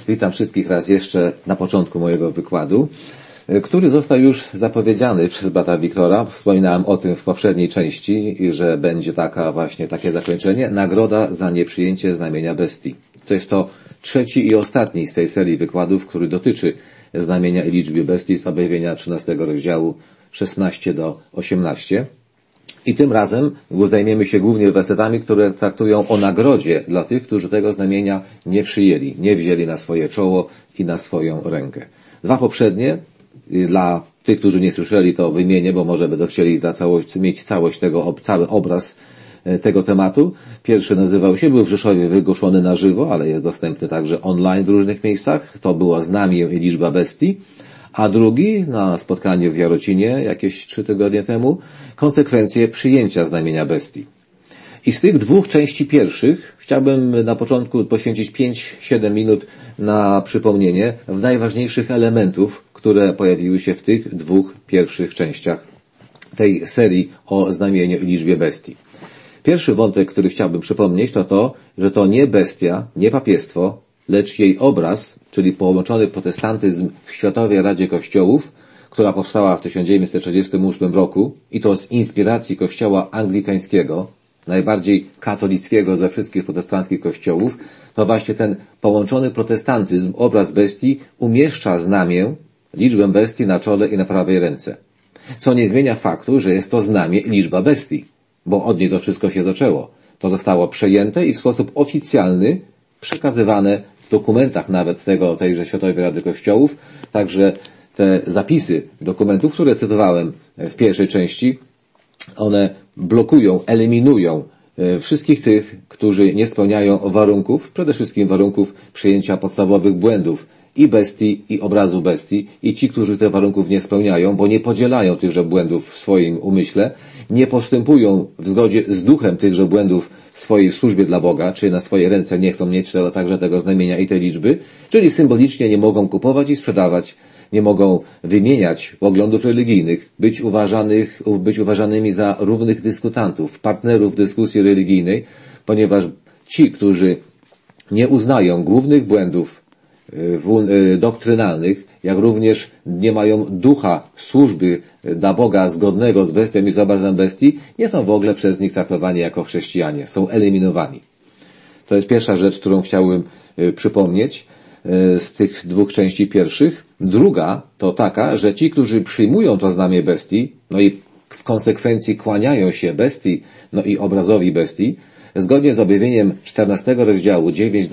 Witam wszystkich raz jeszcze na początku mojego wykładu, który został już zapowiedziany przez brata Wiktora. Wspominałem o tym w poprzedniej części, że będzie takie zakończenie. Nagroda za nieprzyjęcie znamienia bestii. To jest to trzeci i ostatni z tej serii wykładów, który dotyczy znamienia i liczby bestii z objawienia 13 rozdziału 16 do 18. I tym razem zajmiemy się głównie wersetami, które traktują o nagrodzie dla tych, którzy tego znamienia nie przyjęli, nie wzięli na swoje czoło i na swoją rękę. Dwa poprzednie, dla tych, którzy nie słyszeli, to wymienię, bo może będą chcieli mieć cały obraz tego tematu. Pierwszy nazywał się, był w Rzeszowie wygłoszony na żywo, ale jest dostępny także online w różnych miejscach. To było znamię i liczba bestii. A drugi, na spotkaniu w Jarocinie jakieś 3 tygodnie temu, konsekwencje przyjęcia znamienia bestii. I z tych dwóch części pierwszych chciałbym na początku poświęcić 5-7 minut na przypomnienie najważniejszych elementów, które pojawiły się w tych dwóch pierwszych częściach tej serii o znamieniu i liczbie bestii. Pierwszy wątek, który chciałbym przypomnieć, to to, że to nie bestia, nie papiestwo, lecz jej obraz, czyli połączony protestantyzm w Światowej Radzie Kościołów, która powstała w 1948 roku i to z inspiracji kościoła anglikańskiego, najbardziej katolickiego ze wszystkich protestanckich kościołów, to właśnie ten połączony protestantyzm, obraz bestii, umieszcza znamię, liczbę bestii na czole i na prawej ręce. Co nie zmienia faktu, że jest to znamię i liczba bestii, bo od niej to wszystko się zaczęło. To zostało przejęte i w sposób oficjalny przekazywane w dokumentach nawet tejże Światowej Rady Kościołów. Także te zapisy dokumentów, które cytowałem w pierwszej części, one blokują, eliminują wszystkich tych, którzy nie spełniają warunków, przede wszystkim warunków przyjęcia podstawowych błędów i bestii, i obrazu bestii, i ci, którzy te warunków nie spełniają, bo nie podzielają tychże błędów w swoim umyśle, nie postępują w zgodzie z duchem tychże błędów w swojej służbie dla Boga, czyli na swoje ręce nie chcą mieć także tego znamienia i tej liczby, czyli symbolicznie nie mogą kupować i sprzedawać, nie mogą wymieniać poglądów religijnych, być uważanymi za równych dyskutantów, partnerów w dyskusji religijnej, ponieważ ci, którzy nie uznają głównych błędów doktrynalnych, jak również nie mają ducha służby dla Boga zgodnego z bestią i z obrazem bestii, nie są w ogóle przez nich traktowani jako chrześcijanie, są eliminowani. To jest pierwsza rzecz, którą chciałbym przypomnieć z tych dwóch części pierwszych. Druga to taka, że ci, którzy przyjmują to znamię bestii, no i w konsekwencji kłaniają się bestii, no i obrazowi bestii, zgodnie z objawieniem 14 rozdziału 9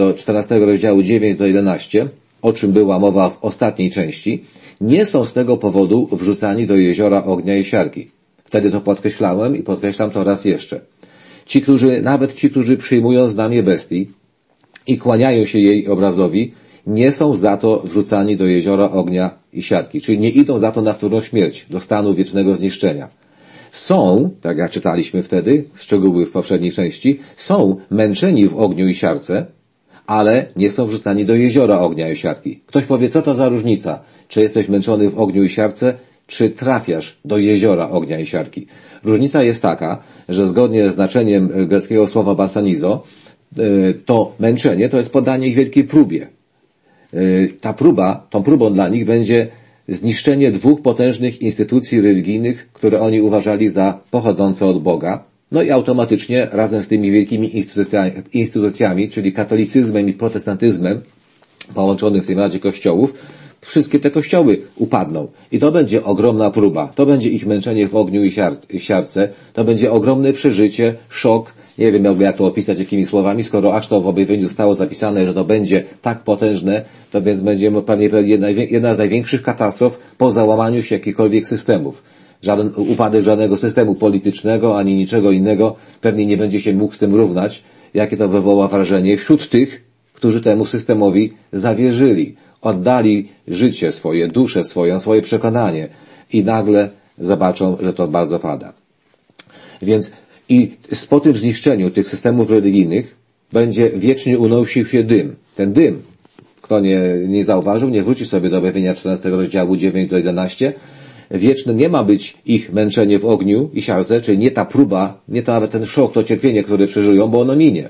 do 11, o czym była mowa w ostatniej części, nie są z tego powodu wrzucani do jeziora ognia i siarki. Wtedy to podkreślałem i podkreślam to raz jeszcze. Nawet ci, którzy przyjmują znamię bestii i kłaniają się jej obrazowi, nie są za to wrzucani do jeziora ognia i siarki, czyli nie idą za to na wtórną śmierć, do stanu wiecznego zniszczenia. Są, tak jak czytaliśmy wtedy, szczegóły w poprzedniej części, są męczeni w ogniu i siarce, ale nie są wrzucani do jeziora ognia i siarki. Ktoś powie, co to za różnica? Czy jesteś męczony w ogniu i siarce, czy trafiasz do jeziora ognia i siarki? Różnica jest taka, że zgodnie z znaczeniem greckiego słowa basanizo, to męczenie to jest poddanie ich wielkiej próbie. Tą próbą dla nich będzie zniszczenie dwóch potężnych instytucji religijnych, które oni uważali za pochodzące od Boga. No i automatycznie razem z tymi wielkimi instytucjami, czyli katolicyzmem i protestantyzmem połączonych w tej Radzie Kościołów, wszystkie te kościoły upadną. I to będzie ogromna próba. To będzie ich męczenie w ogniu i siarce. To będzie ogromne przeżycie, szok. Nie wiem jak to opisać jakimi słowami, skoro aż to w objawieniu zostało zapisane, że to będzie tak potężne, to więc będzie pewnie jedna z największych katastrof po załamaniu się jakichkolwiek systemów. Upadek żadnego systemu politycznego, ani niczego innego pewnie nie będzie się mógł z tym równać, jakie to wywoła wrażenie wśród tych, którzy temu systemowi zawierzyli, oddali życie swoje, duszę swoją, swoje przekonanie i nagle zobaczą, że to bardzo pada. Więc i po tym zniszczeniu tych systemów religijnych będzie wiecznie unosił się dym. Ten dym, kto nie zauważył, nie wróci sobie do objawienia 14 rozdziału 9 do 11, wieczne nie ma być ich męczenie w ogniu i siarce, czyli nie ta próba, nie to nawet ten szok, to cierpienie, które przeżyją, bo ono minie.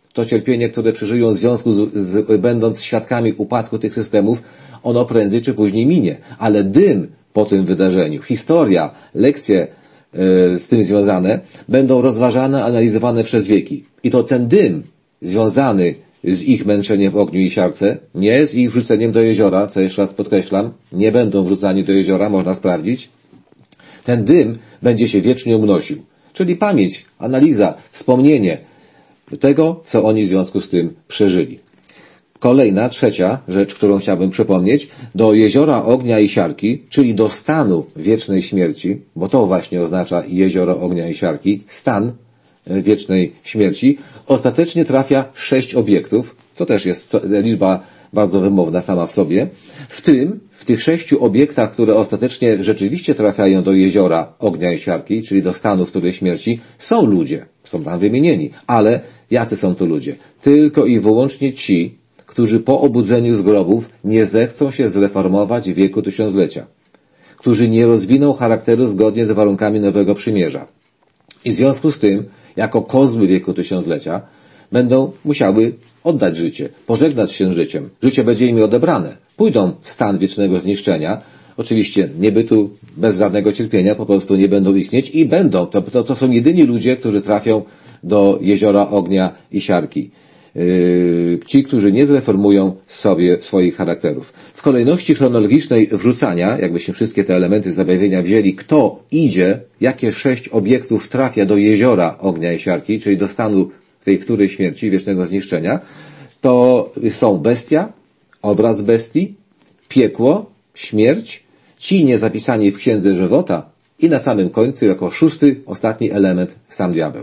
to cierpienie, które przeżyją w związku będąc świadkami upadku tych systemów, ono prędzej czy później minie. Ale dym po tym wydarzeniu, historia, lekcje z tym związane będą rozważane, analizowane przez wieki. I to ten dym związany z ich męczeniem w ogniu i siarce, nie z ich wrzuceniem do jeziora, co jeszcze raz podkreślam, nie będą wrzucani do jeziora, można sprawdzić. Ten dym będzie się wiecznie unosił. Czyli pamięć, analiza, wspomnienie tego, co oni w związku z tym przeżyli. Kolejna, trzecia rzecz, którą chciałbym przypomnieć, do jeziora ognia i siarki, czyli do stanu wiecznej śmierci, bo to właśnie oznacza jezioro ognia i siarki, stan wiecznej śmierci, ostatecznie trafia 6 obiektów, co też jest liczba bardzo wymowna sama w sobie. W tych 6 obiektach, które ostatecznie rzeczywiście trafiają do jeziora ognia i siarki, czyli do stanu wtórej śmierci, są ludzie, są tam wymienieni, ale jacy są to ludzie? Tylko i wyłącznie ci, którzy po obudzeniu z grobów nie zechcą się zreformować w wieku tysiąclecia, którzy nie rozwiną charakteru zgodnie z warunkami Nowego Przymierza. I w związku z tym, jako kozły wieku tysiąclecia, będą musiały oddać życie, pożegnać się z życiem. Życie będzie im odebrane. Pójdą w stan wiecznego zniszczenia, oczywiście niebytu, bez żadnego cierpienia, po prostu nie będą istnieć i będą, to są jedyni ludzie, którzy trafią do jeziora ognia i siarki. Ci, którzy nie zreformują sobie swoich charakterów. W kolejności chronologicznej wrzucania, jakbyśmy wszystkie te elementy z objawienia wzięli, kto idzie, jakie 6 obiektów trafia do jeziora ognia i siarki, czyli do stanu tej wtórej śmierci, wiecznego zniszczenia, to są bestia, obraz bestii, piekło, śmierć, ci niezapisani w Księdze Żywota i na samym końcu, jako 6., ostatni element, sam diabeł.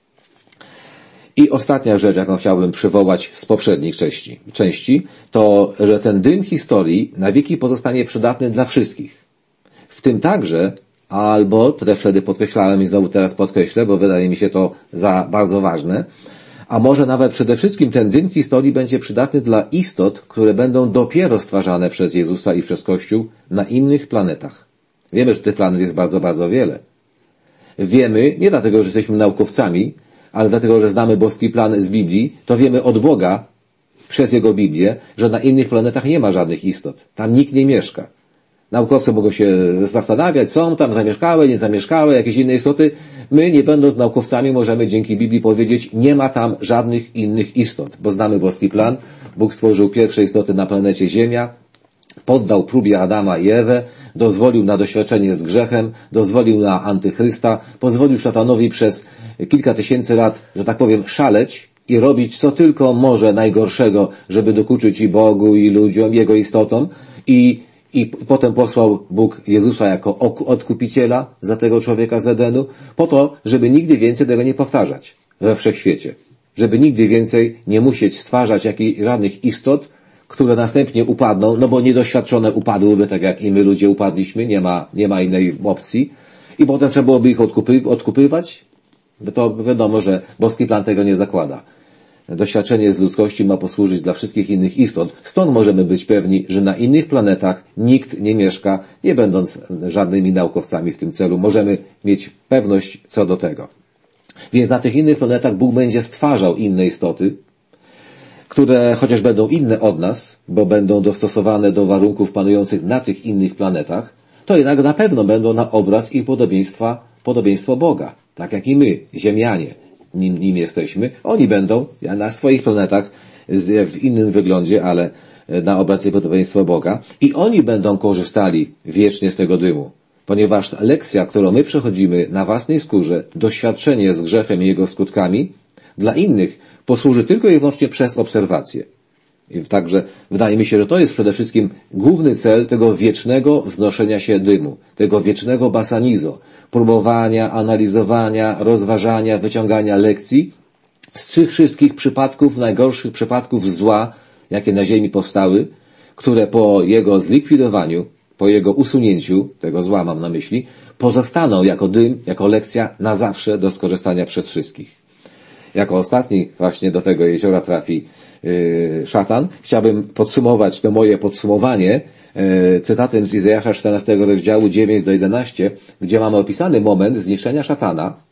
I ostatnia rzecz, jaką chciałbym przywołać z poprzednich części, to, że ten dym historii na wieki pozostanie przydatny dla wszystkich. W tym także, albo, to też wtedy podkreślałem i znowu teraz podkreślę, bo wydaje mi się to za bardzo ważne, a może nawet przede wszystkim ten dym historii będzie przydatny dla istot, które będą dopiero stwarzane przez Jezusa i przez Kościół na innych planetach. Wiemy, że tych planet jest bardzo, bardzo wiele. Wiemy, nie dlatego, że jesteśmy naukowcami, ale dlatego, że znamy boski plan z Biblii, to wiemy od Boga, przez Jego Biblię, że na innych planetach nie ma żadnych istot. Tam nikt nie mieszka. Naukowcy mogą się zastanawiać, są tam zamieszkałe, nie zamieszkałe, jakieś inne istoty. My, nie będąc naukowcami, możemy dzięki Biblii powiedzieć, nie ma tam żadnych innych istot, bo znamy boski plan. Bóg stworzył pierwsze istoty na planecie Ziemia, poddał próbie Adama i Ewę, dozwolił na doświadczenie z grzechem, dozwolił na antychrysta, pozwolił szatanowi przez kilka tysięcy lat, że tak powiem, szaleć i robić co tylko może najgorszego, żeby dokuczyć i Bogu, i ludziom, Jego istotom i potem posłał Bóg Jezusa jako odkupiciela za tego człowieka z Edenu, po to, żeby nigdy więcej tego nie powtarzać we wszechświecie. Żeby nigdy więcej nie musieć stwarzać żadnych istot, które następnie upadną, no bo niedoświadczone upadłyby, tak jak i my ludzie upadliśmy, nie ma innej opcji. I potem trzeba byłoby ich odkupywać, bo to wiadomo, że boski plan tego nie zakłada. Doświadczenie z ludzkości ma posłużyć dla wszystkich innych istot. Stąd możemy być pewni, że na innych planetach nikt nie mieszka, nie będąc żadnymi naukowcami w tym celu. Możemy mieć pewność co do tego. Więc na tych innych planetach Bóg będzie stwarzał inne istoty, które chociaż będą inne od nas, bo będą dostosowane do warunków panujących na tych innych planetach, to jednak na pewno będą na obraz i podobieństwo Boga. Tak jak i my, ziemianie, nim jesteśmy. Oni będą na swoich planetach w innym wyglądzie, ale na obraz i podobieństwo Boga. I oni będą korzystali wiecznie z tego dymu. Ponieważ lekcja, którą my przechodzimy na własnej skórze, doświadczenie z grzechem i jego skutkami, dla innych posłuży tylko i wyłącznie przez obserwację. I także wydaje mi się, że to jest przede wszystkim główny cel tego wiecznego wznoszenia się dymu, tego wiecznego basanizo, próbowania, analizowania, rozważania, wyciągania lekcji z tych wszystkich przypadków, najgorszych przypadków zła, jakie na ziemi powstały, które po jego zlikwidowaniu, po jego usunięciu, tego zła mam na myśli, pozostaną jako dym, jako lekcja na zawsze do skorzystania przez wszystkich. Jako ostatni właśnie do tego jeziora trafi szatan. Chciałbym podsumować to moje podsumowanie cytatem z Izajasza 14 rozdziału 9-11, gdzie mamy opisany moment zniszczenia szatana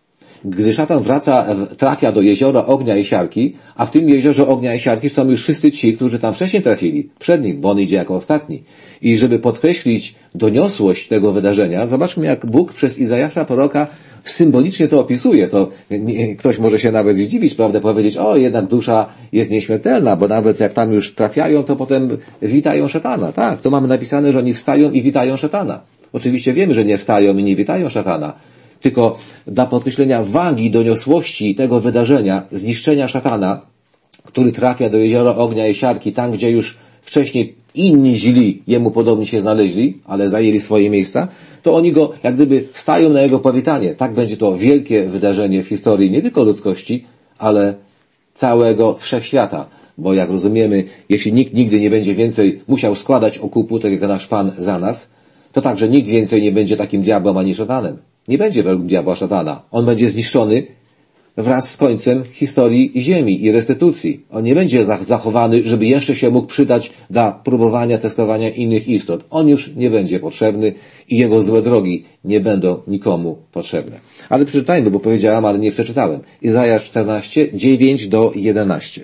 gdy szatan trafia do jeziora ognia i siarki, a w tym jeziorze ognia i siarki są już wszyscy ci, którzy tam wcześniej trafili, przed nim, bo on idzie jako ostatni. I żeby podkreślić doniosłość tego wydarzenia, zobaczmy, jak Bóg przez Izajasza proroka symbolicznie to opisuje. To ktoś może się nawet zdziwić, prawda, powiedzieć, jednak dusza jest nieśmiertelna, bo nawet jak tam już trafiają, to potem witają szatana. Tak, to mamy napisane, że oni wstają i witają szatana. Oczywiście wiemy, że nie wstają i nie witają szatana, tylko dla podkreślenia wagi, doniosłości tego wydarzenia, zniszczenia szatana, który trafia do jeziora ognia i siarki, tam gdzie już wcześniej inni źli jemu podobni się znaleźli, ale zajęli swoje miejsca, to oni go jak gdyby wstają na jego powitanie. Tak będzie to wielkie wydarzenie w historii nie tylko ludzkości, ale całego wszechświata. Bo jak rozumiemy, jeśli nikt nigdy nie będzie więcej musiał składać okupu, tak jak nasz Pan za nas, to także nikt więcej nie będzie takim diabłem ani szatanem. Nie będzie według diabła szatana. On będzie zniszczony wraz z końcem historii ziemi i restytucji. On nie będzie zachowany, żeby jeszcze się mógł przydać dla próbowania, testowania innych istot. On już nie będzie potrzebny i jego złe drogi nie będą nikomu potrzebne. Ale przeczytajmy, bo powiedziałem, ale nie przeczytałem. Izajasz 14, 9-11.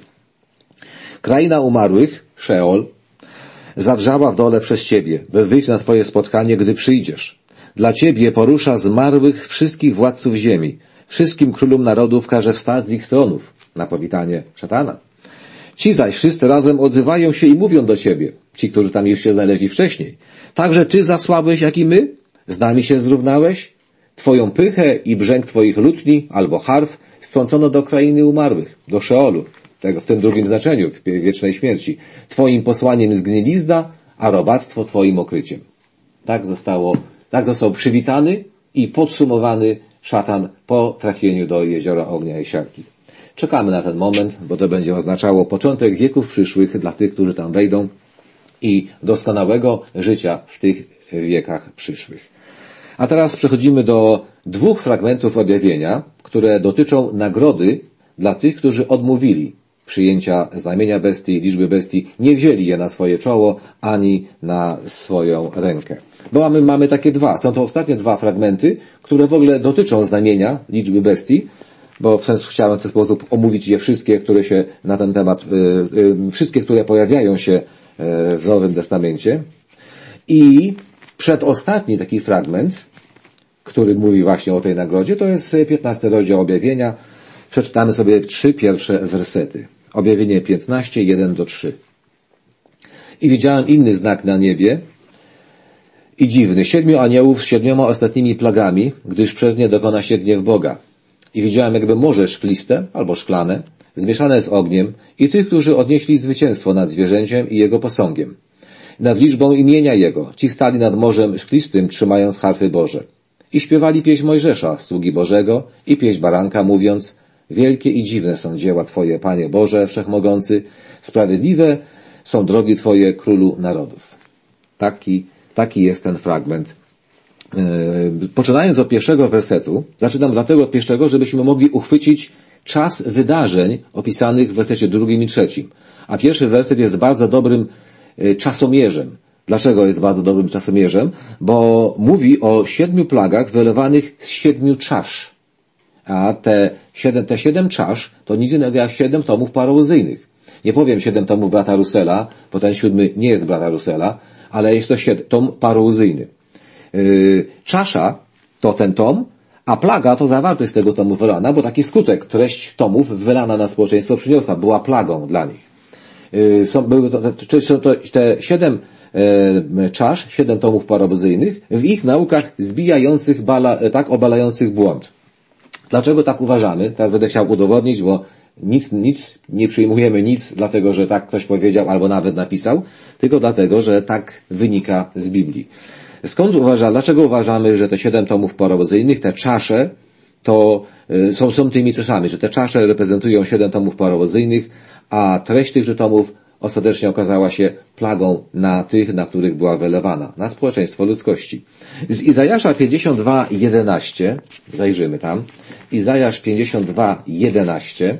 Kraina umarłych, Szeol, zadrżała w dole przez Ciebie, by wyjść na Twoje spotkanie, gdy przyjdziesz. Dla Ciebie porusza zmarłych wszystkich władców ziemi. Wszystkim królom narodów każe wstać z ich stronów na powitanie szatana. Ci zaś wszyscy razem odzywają się i mówią do Ciebie, ci, którzy tam już się znaleźli wcześniej. Także Ty zasłabłeś, jak i my? Z nami się zrównałeś? Twoją pychę i brzęk Twoich lutni albo harf strącono do krainy umarłych, do Szeolu, w tym drugim znaczeniu, w wiecznej śmierci. Twoim posłaniem zgnilizna, a robactwo Twoim okryciem. Tak został przywitany i podsumowany szatan po trafieniu do jeziora ognia i siarki. Czekamy na ten moment, bo to będzie oznaczało początek wieków przyszłych dla tych, którzy tam wejdą i doskonałego życia w tych wiekach przyszłych. A teraz przechodzimy do 2 fragmentów objawienia, które dotyczą nagrody dla tych, którzy odmówili przyjęcia znamienia bestii, liczby bestii, nie wzięli je na swoje czoło, ani na swoją rękę. Bo mamy takie są to ostatnie 2 fragmenty, które w ogóle dotyczą znamienia, liczby bestii, bo chciałem w ten sposób omówić je wszystkie, które się na ten temat, wszystkie, które pojawiają się w Nowym Testamencie. I przedostatni taki fragment, który mówi właśnie o tej nagrodzie, to jest 15 rozdział objawienia. Przeczytamy sobie 3 pierwsze wersety. Objawienie 15, 1-3. I widziałem inny znak na niebie i dziwny, 7 aniołów z 7 ostatnimi plagami, gdyż przez nie dokona się gniew Boga. I widziałem jakby morze szkliste, albo szklane, zmieszane z ogniem i tych, którzy odnieśli zwycięstwo nad zwierzęciem i jego posągiem. Nad liczbą imienia jego, ci stali nad morzem szklistym, trzymając harfy Boże. I śpiewali pieśń Mojżesza, sługi Bożego, i pieśń Baranka, mówiąc: wielkie i dziwne są dzieła Twoje, Panie Boże Wszechmogący, sprawiedliwe są drogi Twoje, Królu Narodów. Taki jest ten fragment. Poczynając od pierwszego wersetu, zaczynam dlatego od pierwszego, żebyśmy mogli uchwycić czas wydarzeń opisanych w wersecie 2 i 3. A pierwszy werset jest bardzo dobrym czasomierzem. Dlaczego jest bardzo dobrym czasomierzem? Bo mówi o 7 plagach wylewanych z 7 czasz. A te 7 czasz to nic innego jak 7 tomów parouzyjnych. Nie powiem 7 tomów brata Russella, bo ten 7 nie jest brata Russella, ale jest to tom parouzyjny. Czasza to ten tom, a plaga to zawartość z tego tomu wylana, bo taki skutek, treść tomów wylana na społeczeństwo przyniosła, była plagą dla nich. Są to te 7 czasz, 7 tomów parouzyjnych, w ich naukach zbijających, obalających błąd. Dlaczego tak uważamy? Teraz będę chciał udowodnić, bo nic, nie przyjmujemy nic, dlatego że tak ktoś powiedział albo nawet napisał, tylko dlatego, że tak wynika z Biblii. Dlaczego uważamy, że te 7 tomów parouzyjnych, te czasze, to są tymi czaszami, że te czasze reprezentują 7 tomów parouzyjnych, a treść tychże tomów ostatecznie okazała się plagą na tych, na których była wylewana, na społeczeństwo ludzkości. Z Izajasza 52:11, zajrzymy tam, Izajasz 52:11,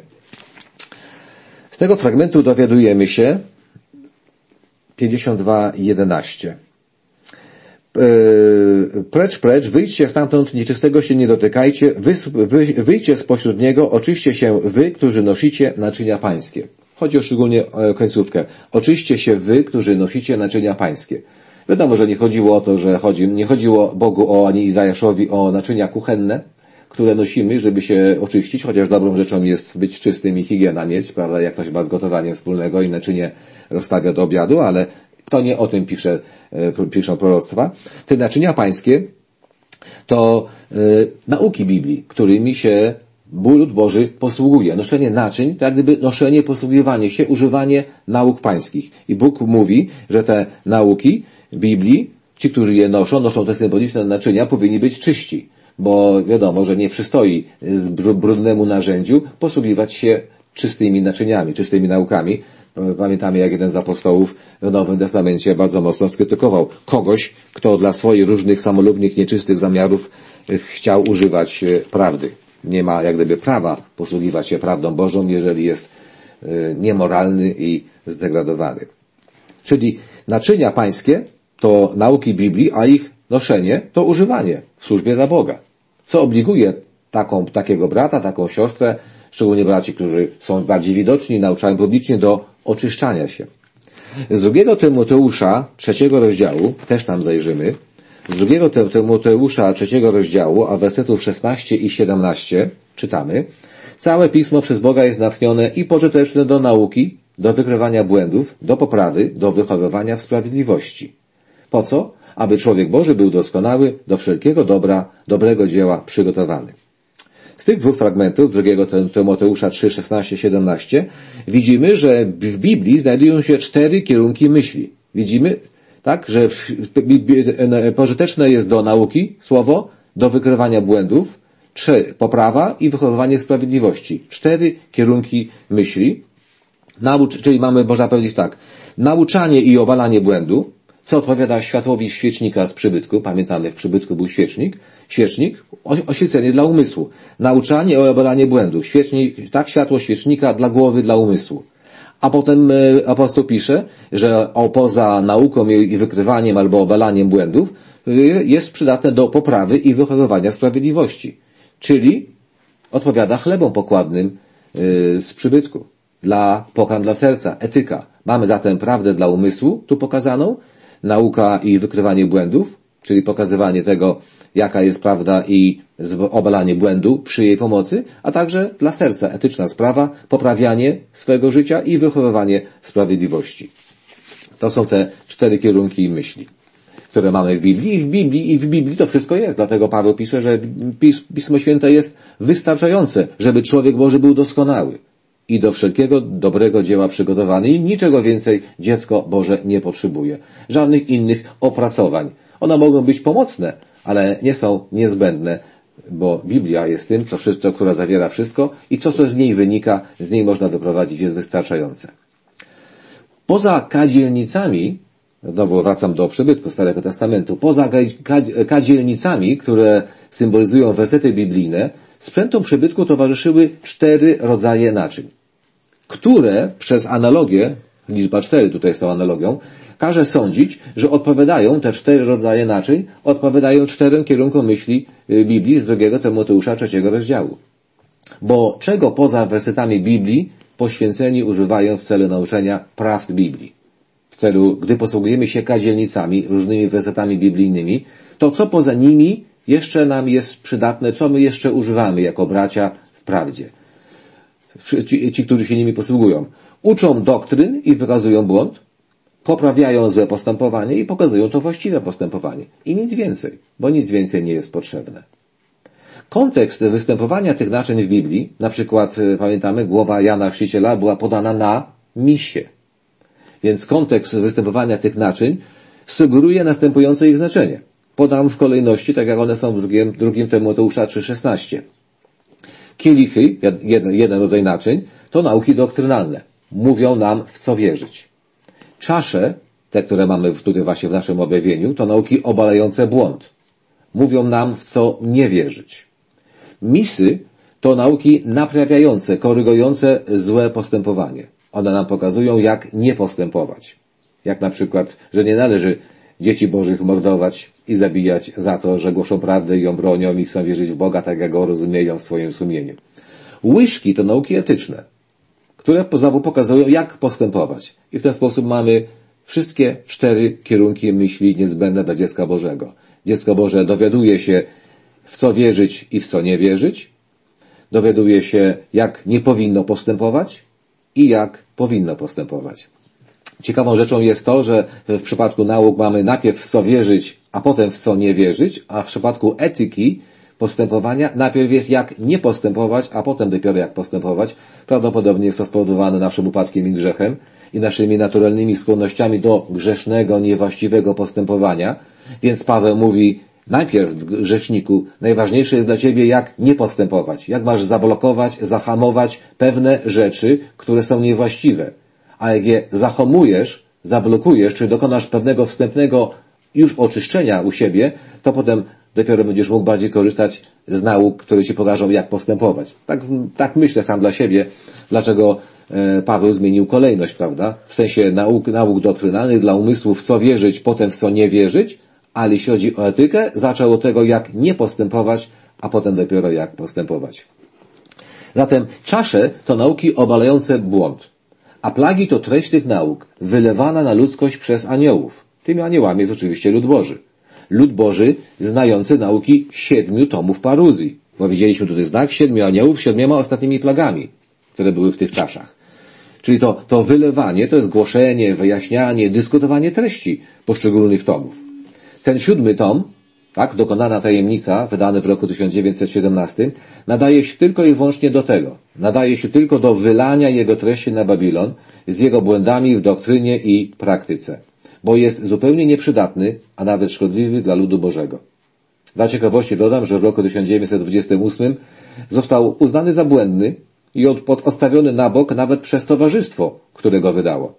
z tego fragmentu dowiadujemy się, 52:11. Precz, precz, wyjdźcie stamtąd, nieczystego się nie dotykajcie, wyjdźcie spośród niego, oczyście się wy, którzy nosicie naczynia pańskie. Chodzi o szczególnie końcówkę. Oczyście się wy, którzy nosicie naczynia pańskie. Wiadomo, że nie chodziło o to, nie chodziło Bogu ani Izajaszowi o naczynia kuchenne, które nosimy, żeby się oczyścić, chociaż dobrą rzeczą jest być czystym i higiena mieć, prawda, jak ktoś ma z gotowaniem wspólnego i naczynie rozstawia do obiadu, ale to nie o tym piszą proroctwa. Te naczynia pańskie to nauki Biblii, którymi się lud Boży posługuje. Noszenie naczyń to jak gdyby noszenie, posługiwanie się, używanie nauk pańskich. I Bóg mówi, że te nauki Biblii, ci, którzy je noszą te symboliczne naczynia, powinni być czyści. Bo wiadomo, że nie przystoi brudnemu narzędziu posługiwać się czystymi naczyniami, czystymi naukami. Pamiętamy, jak jeden z apostołów w Nowym Testamencie bardzo mocno skrytykował kogoś, kto dla swoich różnych samolubnych, nieczystych zamiarów chciał używać prawdy. Nie ma jak gdyby prawa posługiwać się prawdą Bożą, jeżeli jest niemoralny i zdegradowany. Czyli naczynia pańskie to nauki Biblii, a ich noszenie to używanie w służbie dla Boga. Co obliguje takiego brata, taką siostrę, szczególnie braci, którzy są bardziej widoczni, nauczają publicznie, do oczyszczania się. Z 2 Tymoteusza 3 rozdziału, też tam zajrzymy, z 2 Tymoteusza 3 rozdziału, a wersetów 16 i 17 czytamy: całe Pismo przez Boga jest natchnione i pożyteczne do nauki, do wykrywania błędów, do poprawy, do wychowywania w sprawiedliwości. Po co? Aby człowiek Boży był doskonały, do wszelkiego dobra, dobrego dzieła przygotowany. Z tych dwóch fragmentów, 2 Tymoteusza 3, 16, 17, widzimy, że w Biblii znajdują się 4 kierunki myśli. Widzimy, tak, że pożyteczne jest do nauki słowo, do wykrywania błędów, 3 poprawa i wychowywanie sprawiedliwości. 4 kierunki myśli. Czyli mamy, można powiedzieć tak, nauczanie i obalanie błędu, co odpowiada światłowi świecznika z przybytku. Pamiętamy, w przybytku był świecznik, oświecenie dla umysłu. Nauczanie i obalanie błędu. Światło świecznika dla głowy, dla umysłu. A potem apostoł pisze, że poza nauką i wykrywaniem albo obalaniem błędów jest przydatne do poprawy i wychowywania sprawiedliwości. Czyli odpowiada chlebom pokładnym z przybytku. Pokarm dla serca, etyka. Mamy zatem prawdę dla umysłu, tu pokazaną, nauka i wykrywanie błędów, czyli pokazywanie tego, jaka jest prawda i obalanie błędu przy jej pomocy, a także dla serca etyczna sprawa, poprawianie swojego życia i wychowywanie sprawiedliwości. To są te 4 kierunki myśli, które mamy w Biblii. I w Biblii to wszystko jest. Dlatego Paweł pisze, że Pismo Święte jest wystarczające, żeby człowiek Boży był doskonały i do wszelkiego dobrego dzieła przygotowany i niczego więcej dziecko Boże nie potrzebuje. Żadnych innych opracowań. One mogą być pomocne, ale nie są niezbędne, bo Biblia jest tym, która zawiera wszystko i to, co z niej wynika, z niej można wyprowadzić, jest wystarczające. Poza kadzielnicami, znowu wracam do przybytku Starego Testamentu, poza kadzielnicami, które symbolizują wersety biblijne, sprzętom przybytku towarzyszyły 4 rodzaje naczyń, które przez analogię, liczba 4 tutaj jest tą analogią, każe sądzić, że te 4 rodzaje naczyń odpowiadają 4 kierunkom myśli Biblii z 2 Tymoteusza 3 rozdziału. Bo czego poza wersetami Biblii poświęceni używają w celu nauczenia prawd Biblii? W celu, gdy posługujemy się kadzielnicami, różnymi wersetami biblijnymi, to co poza nimi jeszcze nam jest przydatne, co my jeszcze używamy jako bracia w prawdzie? Ci, którzy się nimi posługują. Uczą doktryn i wykazują błąd, poprawiają złe postępowanie i pokazują to właściwe postępowanie. I nic więcej, bo nic więcej nie jest potrzebne. Kontekst występowania tych naczyń w Biblii, na przykład pamiętamy, głowa Jana Chrzciciela była podana na misie. Więc kontekst występowania tych naczyń sugeruje następujące ich znaczenie. Podam w kolejności, tak jak one są w 2 Tymoteusza 3,16. Kielichy, jeden rodzaj naczyń, to nauki doktrynalne. Mówią nam, w co wierzyć. Czasze, te, które mamy tutaj właśnie w naszym objawieniu, to nauki obalające błąd. Mówią nam, w co nie wierzyć. Misy to nauki naprawiające, korygujące złe postępowanie. One nam pokazują, jak nie postępować. Jak na przykład, że nie należy dzieci Bożych mordować i zabijać za to, że głoszą prawdę i ją bronią i chcą wierzyć w Boga tak, jak go rozumieją w swoim sumieniu. Łyżki to nauki etyczne, które znowu pokazują, jak postępować. I w ten sposób mamy wszystkie 4 kierunki myśli niezbędne dla dziecka Bożego. Dziecko Boże dowiaduje się, w co wierzyć i w co nie wierzyć. Dowiaduje się, jak nie powinno postępować i jak powinno postępować. Ciekawą rzeczą jest to, że w przypadku nauk mamy najpierw w co wierzyć, a potem w co nie wierzyć, a w przypadku etyki postępowania najpierw jest jak nie postępować, a potem dopiero jak postępować. Prawdopodobnie jest to spowodowane naszym upadkiem i grzechem i naszymi naturalnymi skłonnościami do grzesznego, niewłaściwego postępowania. Więc Paweł mówi, najpierw, grzeszniku, najważniejsze jest dla ciebie, jak nie postępować, jak masz zablokować, zahamować pewne rzeczy, które są niewłaściwe. A jak je zahamujesz, zablokujesz, czy dokonasz pewnego wstępnego już oczyszczenia u siebie, to potem dopiero będziesz mógł bardziej korzystać z nauk, które ci pokażą, jak postępować. Tak myślę sam dla siebie, dlaczego Paweł zmienił kolejność, prawda? W sensie nauk doktrynalnych dla umysłów, w co wierzyć, potem w co nie wierzyć, ale jeśli chodzi o etykę, zaczął od tego, jak nie postępować, a potem dopiero jak postępować. Zatem czasze to nauki obalające błąd, a plagi to treść tych nauk, wylewana na ludzkość przez aniołów. Tymi aniołami jest oczywiście lud Boży. Lud Boży znający nauki 7 tomów paruzji. Bo widzieliśmy tutaj znak 7 aniołów 7 ostatnimi plagami, które były w tych czaszach. Czyli to wylewanie, to jest głoszenie, wyjaśnianie, dyskutowanie treści poszczególnych tomów. Ten 7 tom, tak, dokonana tajemnica, wydany w roku 1917, nadaje się tylko i wyłącznie do tego. Nadaje się tylko do wylania jego treści na Babilon z jego błędami w doktrynie i praktyce. Bo jest zupełnie nieprzydatny, a nawet szkodliwy dla ludu Bożego. Dla ciekawości dodam, że w roku 1928 został uznany za błędny i odstawiony na bok nawet przez towarzystwo, które go wydało.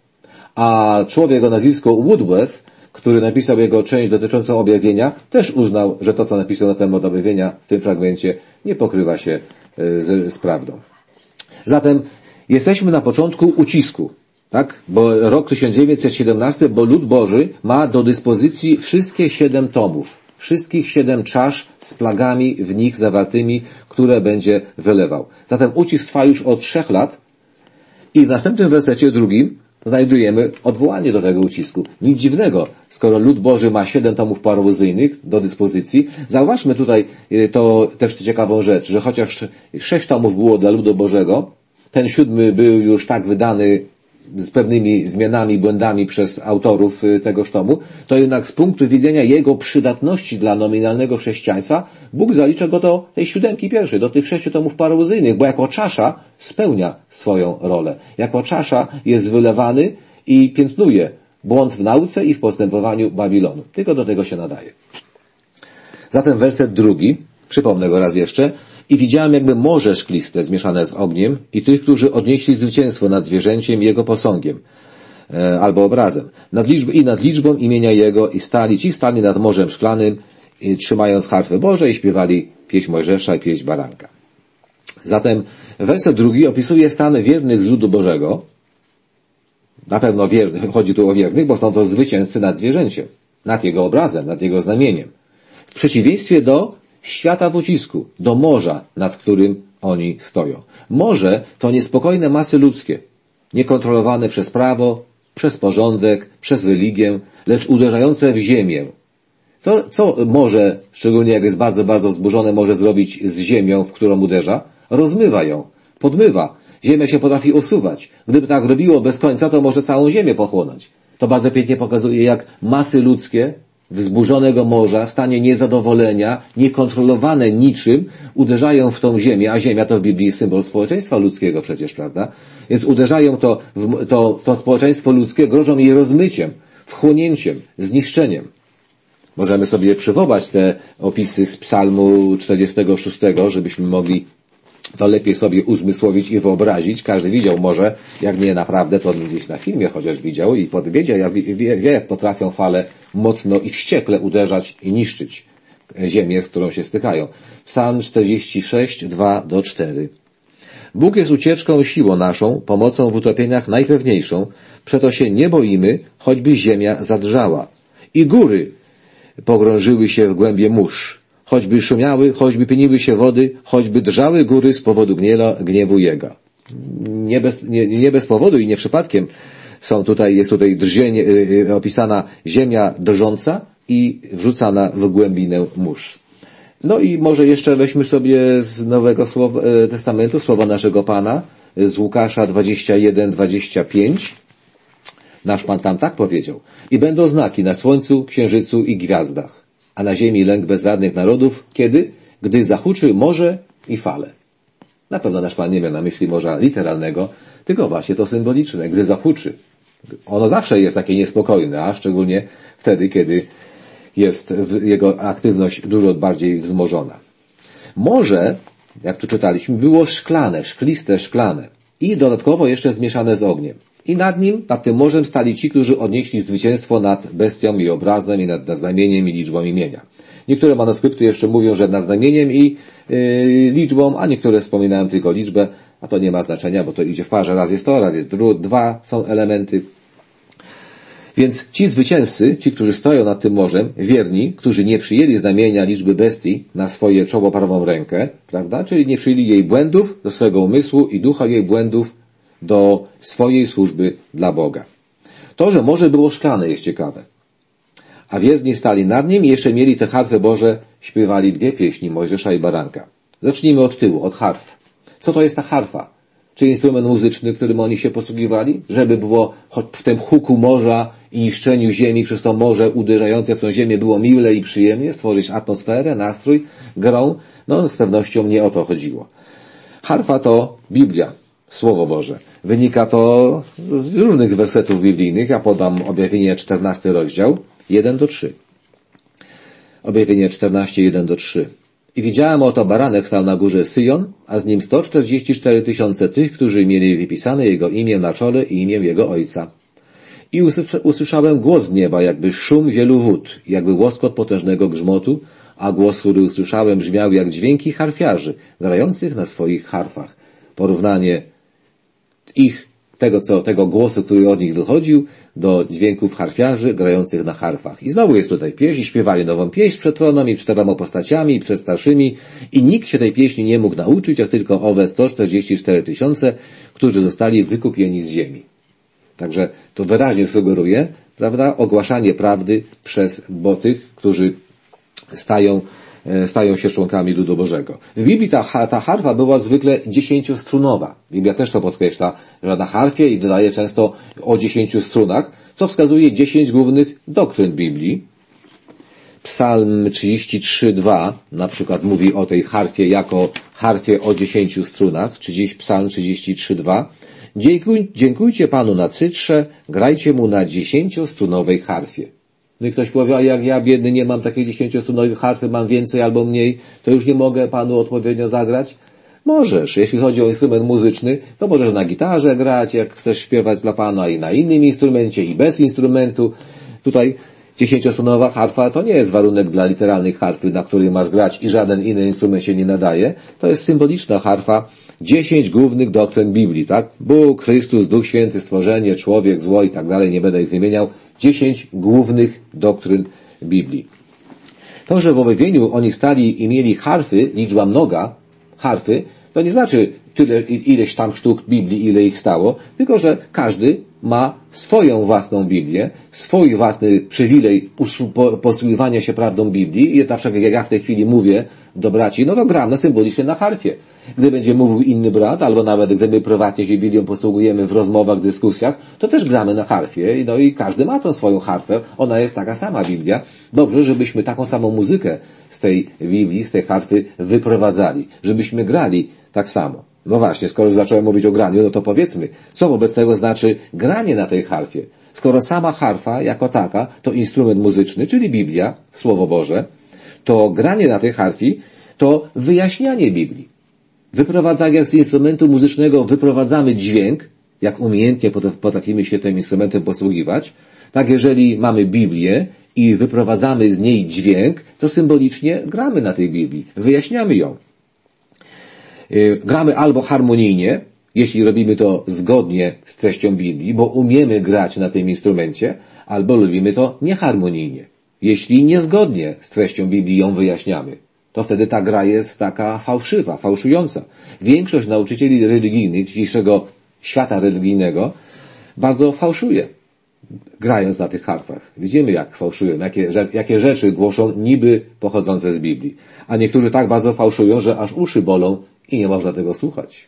A człowiek o nazwisku Woodworth, który napisał jego część dotyczącą objawienia, też uznał, że to, co napisał na temat objawienia w tym fragmencie, nie pokrywa się z prawdą. Zatem jesteśmy na początku ucisku. Tak? Bo rok 1917, bo lud Boży ma do dyspozycji wszystkie 7 tomów, wszystkich 7 czasz z plagami w nich zawartymi, które będzie wylewał. Zatem ucisk trwa już od 3 lat i w następnym wersecie 2 znajdujemy odwołanie do tego ucisku. Nic dziwnego, skoro lud Boży ma 7 tomów paruzyjnych do dyspozycji. Zauważmy tutaj to też ciekawą rzecz, że chociaż 6 tomów było dla ludu Bożego, ten 7 był już tak wydany z pewnymi zmianami, błędami przez autorów tegoż tomu, to jednak z punktu widzenia jego przydatności dla nominalnego chrześcijaństwa, Bóg zalicza go do tej 7 pierwszej, do tych 6 tomów paruzyjnych, bo jako czasza spełnia swoją rolę. Jako czasza jest wylewany i piętnuje błąd w nauce i w postępowaniu Babilonu. Tylko do tego się nadaje. Zatem werset 2, przypomnę go raz jeszcze, i widziałem jakby morze szkliste zmieszane z ogniem i tych, którzy odnieśli zwycięstwo nad zwierzęciem i jego posągiem, albo obrazem. Nad liczbą imienia jego i stali nad morzem szklanym, trzymając harfy Boże i śpiewali pieśń Mojżesza i pieśń Baranka. Zatem werset 2 opisuje stan wiernych z ludu Bożego. Na pewno wiernych, chodzi tu o wiernych, bo są to zwycięzcy nad zwierzęciem, nad jego obrazem, nad jego znamieniem. W przeciwieństwie do świata w ucisku, do morza, nad którym oni stoją. Morze to niespokojne masy ludzkie, niekontrolowane przez prawo, przez porządek, przez religię, lecz uderzające w ziemię. Co morze, szczególnie jak jest bardzo, bardzo wzburzone, może zrobić z ziemią, w którą uderza? Rozmywa ją, podmywa. Ziemia się potrafi usuwać. Gdyby tak robiło bez końca, to może całą ziemię pochłonąć. To bardzo pięknie pokazuje, jak masy ludzkie wzburzonego morza, w stanie niezadowolenia, niekontrolowane niczym, uderzają w tą ziemię, a ziemia to w Biblii symbol społeczeństwa ludzkiego przecież, prawda? Więc uderzają to społeczeństwo ludzkie, grożą jej rozmyciem, wchłonięciem, zniszczeniem. Możemy sobie przywołać te opisy z Psalmu 46, żebyśmy mogli to lepiej sobie uzmysłowić i wyobrazić. Każdy widział może, jak nie naprawdę, to gdzieś na filmie chociaż widział i wie, jak potrafią fale mocno i wściekle uderzać i niszczyć ziemię, z którą się stykają. Psalm 46, 2-4. Bóg jest ucieczką i siłą naszą, pomocą w utopieniach najpewniejszą, przeto się nie boimy, choćby ziemia zadrżała I góry pogrążyły się w głębie mórz. Choćby szumiały, choćby pieniły się wody, choćby drżały góry z powodu gniewu Jego. Nie bez powodu i nie przypadkiem jest tutaj drżenie, opisana ziemia drżąca i wrzucana w głębinę mórz. No i może jeszcze weźmy sobie z Nowego Testamentu słowa naszego Pana, z Łukasza 21:25. Nasz Pan tam tak powiedział. I będą znaki na słońcu, księżycu i gwiazdach, a na ziemi lęk bezradnych narodów. Kiedy? Gdy zahuczy morze i fale. Na pewno nasz Pan nie miał na myśli morza literalnego, tylko właśnie to symboliczne. Gdy zahuczy. Ono zawsze jest takie niespokojne, a szczególnie wtedy, kiedy jest jego aktywność dużo bardziej wzmożona. Morze, jak tu czytaliśmy, było szklane, szkliste, szklane i dodatkowo jeszcze zmieszane z ogniem. I nad tym morzem stali ci, którzy odnieśli zwycięstwo nad bestią i obrazem i nad znamieniem i liczbą imienia. Niektóre manuskrypty jeszcze mówią, że nad znamieniem i liczbą, a niektóre wspominają tylko liczbę, a to nie ma znaczenia, bo to idzie w parze. Raz jest to, raz jest dwa są elementy. Więc ci zwycięzcy, ci, którzy stoją nad tym morzem, wierni, którzy nie przyjęli znamienia liczby bestii na swoje czoło prawą rękę, prawda? Czyli nie przyjęli jej błędów do swojego umysłu i ducha jej błędów do swojej służby dla Boga. To, że morze było szklane, jest ciekawe. A wierni stali nad nim i jeszcze mieli te harfy Boże, śpiewali 2 pieśni Mojżesza i Baranka. Zacznijmy od tyłu, od harf. Co to jest ta harfa? Czy instrument muzyczny, którym oni się posługiwali? Żeby było w tym huku morza i niszczeniu ziemi przez to morze uderzające w tą ziemię było miłe i przyjemnie, stworzyć atmosferę, nastrój, grą? No, z pewnością nie o to chodziło. Harfa to Biblia, Słowo Boże. Wynika to z różnych wersetów biblijnych. Ja podam Objawienie 14 rozdział, 1-3. Objawienie 14, 1-3. I widziałem, oto baranek stał na górze Syjon, a z nim 144 000 tych, którzy mieli wypisane jego imię na czole i imię jego ojca. I usłyszałem głos z nieba, jakby szum wielu wód, jakby łoskot potężnego grzmotu, a głos, który usłyszałem, brzmiał jak dźwięki harfiarzy, grających na swoich harfach. Porównanie tego głosu, który od nich wychodził, do dźwięków harfiarzy grających na harfach. I znowu jest tutaj pieśń, śpiewali nową pieśń przed tronem i 4 postaciami i przed starszymi i nikt się tej pieśni nie mógł nauczyć, jak tylko owe 144 000, którzy zostali wykupieni z ziemi. Także to wyraźnie sugeruje, prawda, ogłaszanie prawdy przez tych, którzy stają się członkami ludu Bożego. W Biblii ta harfa była zwykle 10-strunowa. Biblia też to podkreśla, że na harfie i dodaje często o 10 strunach, co wskazuje 10 głównych doktryn Biblii. Psalm 33:2 na przykład mówi o tej harfie jako harfie o 10 strunach, Psalm 33:2. Dziękujcie Panu na cytrze, grajcie Mu na 10-strunowej harfie. No i ktoś powie, a jak ja biedny nie mam takiej 10-strunowej harfy, mam więcej albo mniej, to już nie mogę Panu odpowiednio zagrać? Możesz. Jeśli chodzi o instrument muzyczny, to możesz na gitarze grać, jak chcesz śpiewać dla Pana, i na innym instrumencie, i bez instrumentu. Tutaj 10-strunowa harfa to nie jest warunek dla literalnej harfy, na której masz grać i żaden inny instrument się nie nadaje. To jest symboliczna harfa. 10 głównych doktryn Biblii, tak? Bóg, Chrystus, Duch Święty, stworzenie, człowiek, zło i tak dalej, nie będę ich wymieniał. 10 głównych doktryn Biblii. To, że w objawieniu oni stali i mieli harfy, liczba mnoga, harfy, to nie znaczy ileś tam sztuk Biblii, ile ich stało, tylko że każdy ma swoją własną Biblię, swój własny przywilej posługiwania się prawdą Biblii. I na przykład jak ja w tej chwili mówię do braci, no to gram symbolicznie na harfie. Gdy będzie mówił inny brat, albo nawet gdy my prywatnie się Biblią posługujemy w rozmowach, dyskusjach, to też gramy na harfie. No i każdy ma tą swoją harfę. Ona jest taka sama Biblia. Dobrze, żebyśmy taką samą muzykę z tej Biblii, z tej harfy wyprowadzali. Żebyśmy grali tak samo. No właśnie, skoro już zacząłem mówić o graniu, no to powiedzmy, co wobec tego znaczy granie na tej harfie? Skoro sama harfa jako taka to instrument muzyczny, czyli Biblia, Słowo Boże, to granie na tej harfie to wyjaśnianie Biblii. Jak z instrumentu muzycznego wyprowadzamy dźwięk, jak umiejętnie potrafimy się tym instrumentem posługiwać, tak jeżeli mamy Biblię i wyprowadzamy z niej dźwięk, to symbolicznie gramy na tej Biblii, wyjaśniamy ją. Gramy albo harmonijnie, Jeśli robimy to zgodnie z treścią Biblii, bo umiemy grać na tym instrumencie, albo robimy to nieharmonijnie. Jeśli niezgodnie z treścią Biblii ją wyjaśniamy, to wtedy ta gra jest taka fałszywa, fałszująca. Większość nauczycieli religijnych dzisiejszego świata religijnego bardzo fałszuje, grając na tych harfach. Widzimy, jak fałszują, jakie rzeczy głoszą niby pochodzące z Biblii. A niektórzy tak bardzo fałszują, że aż uszy bolą i nie można tego słuchać.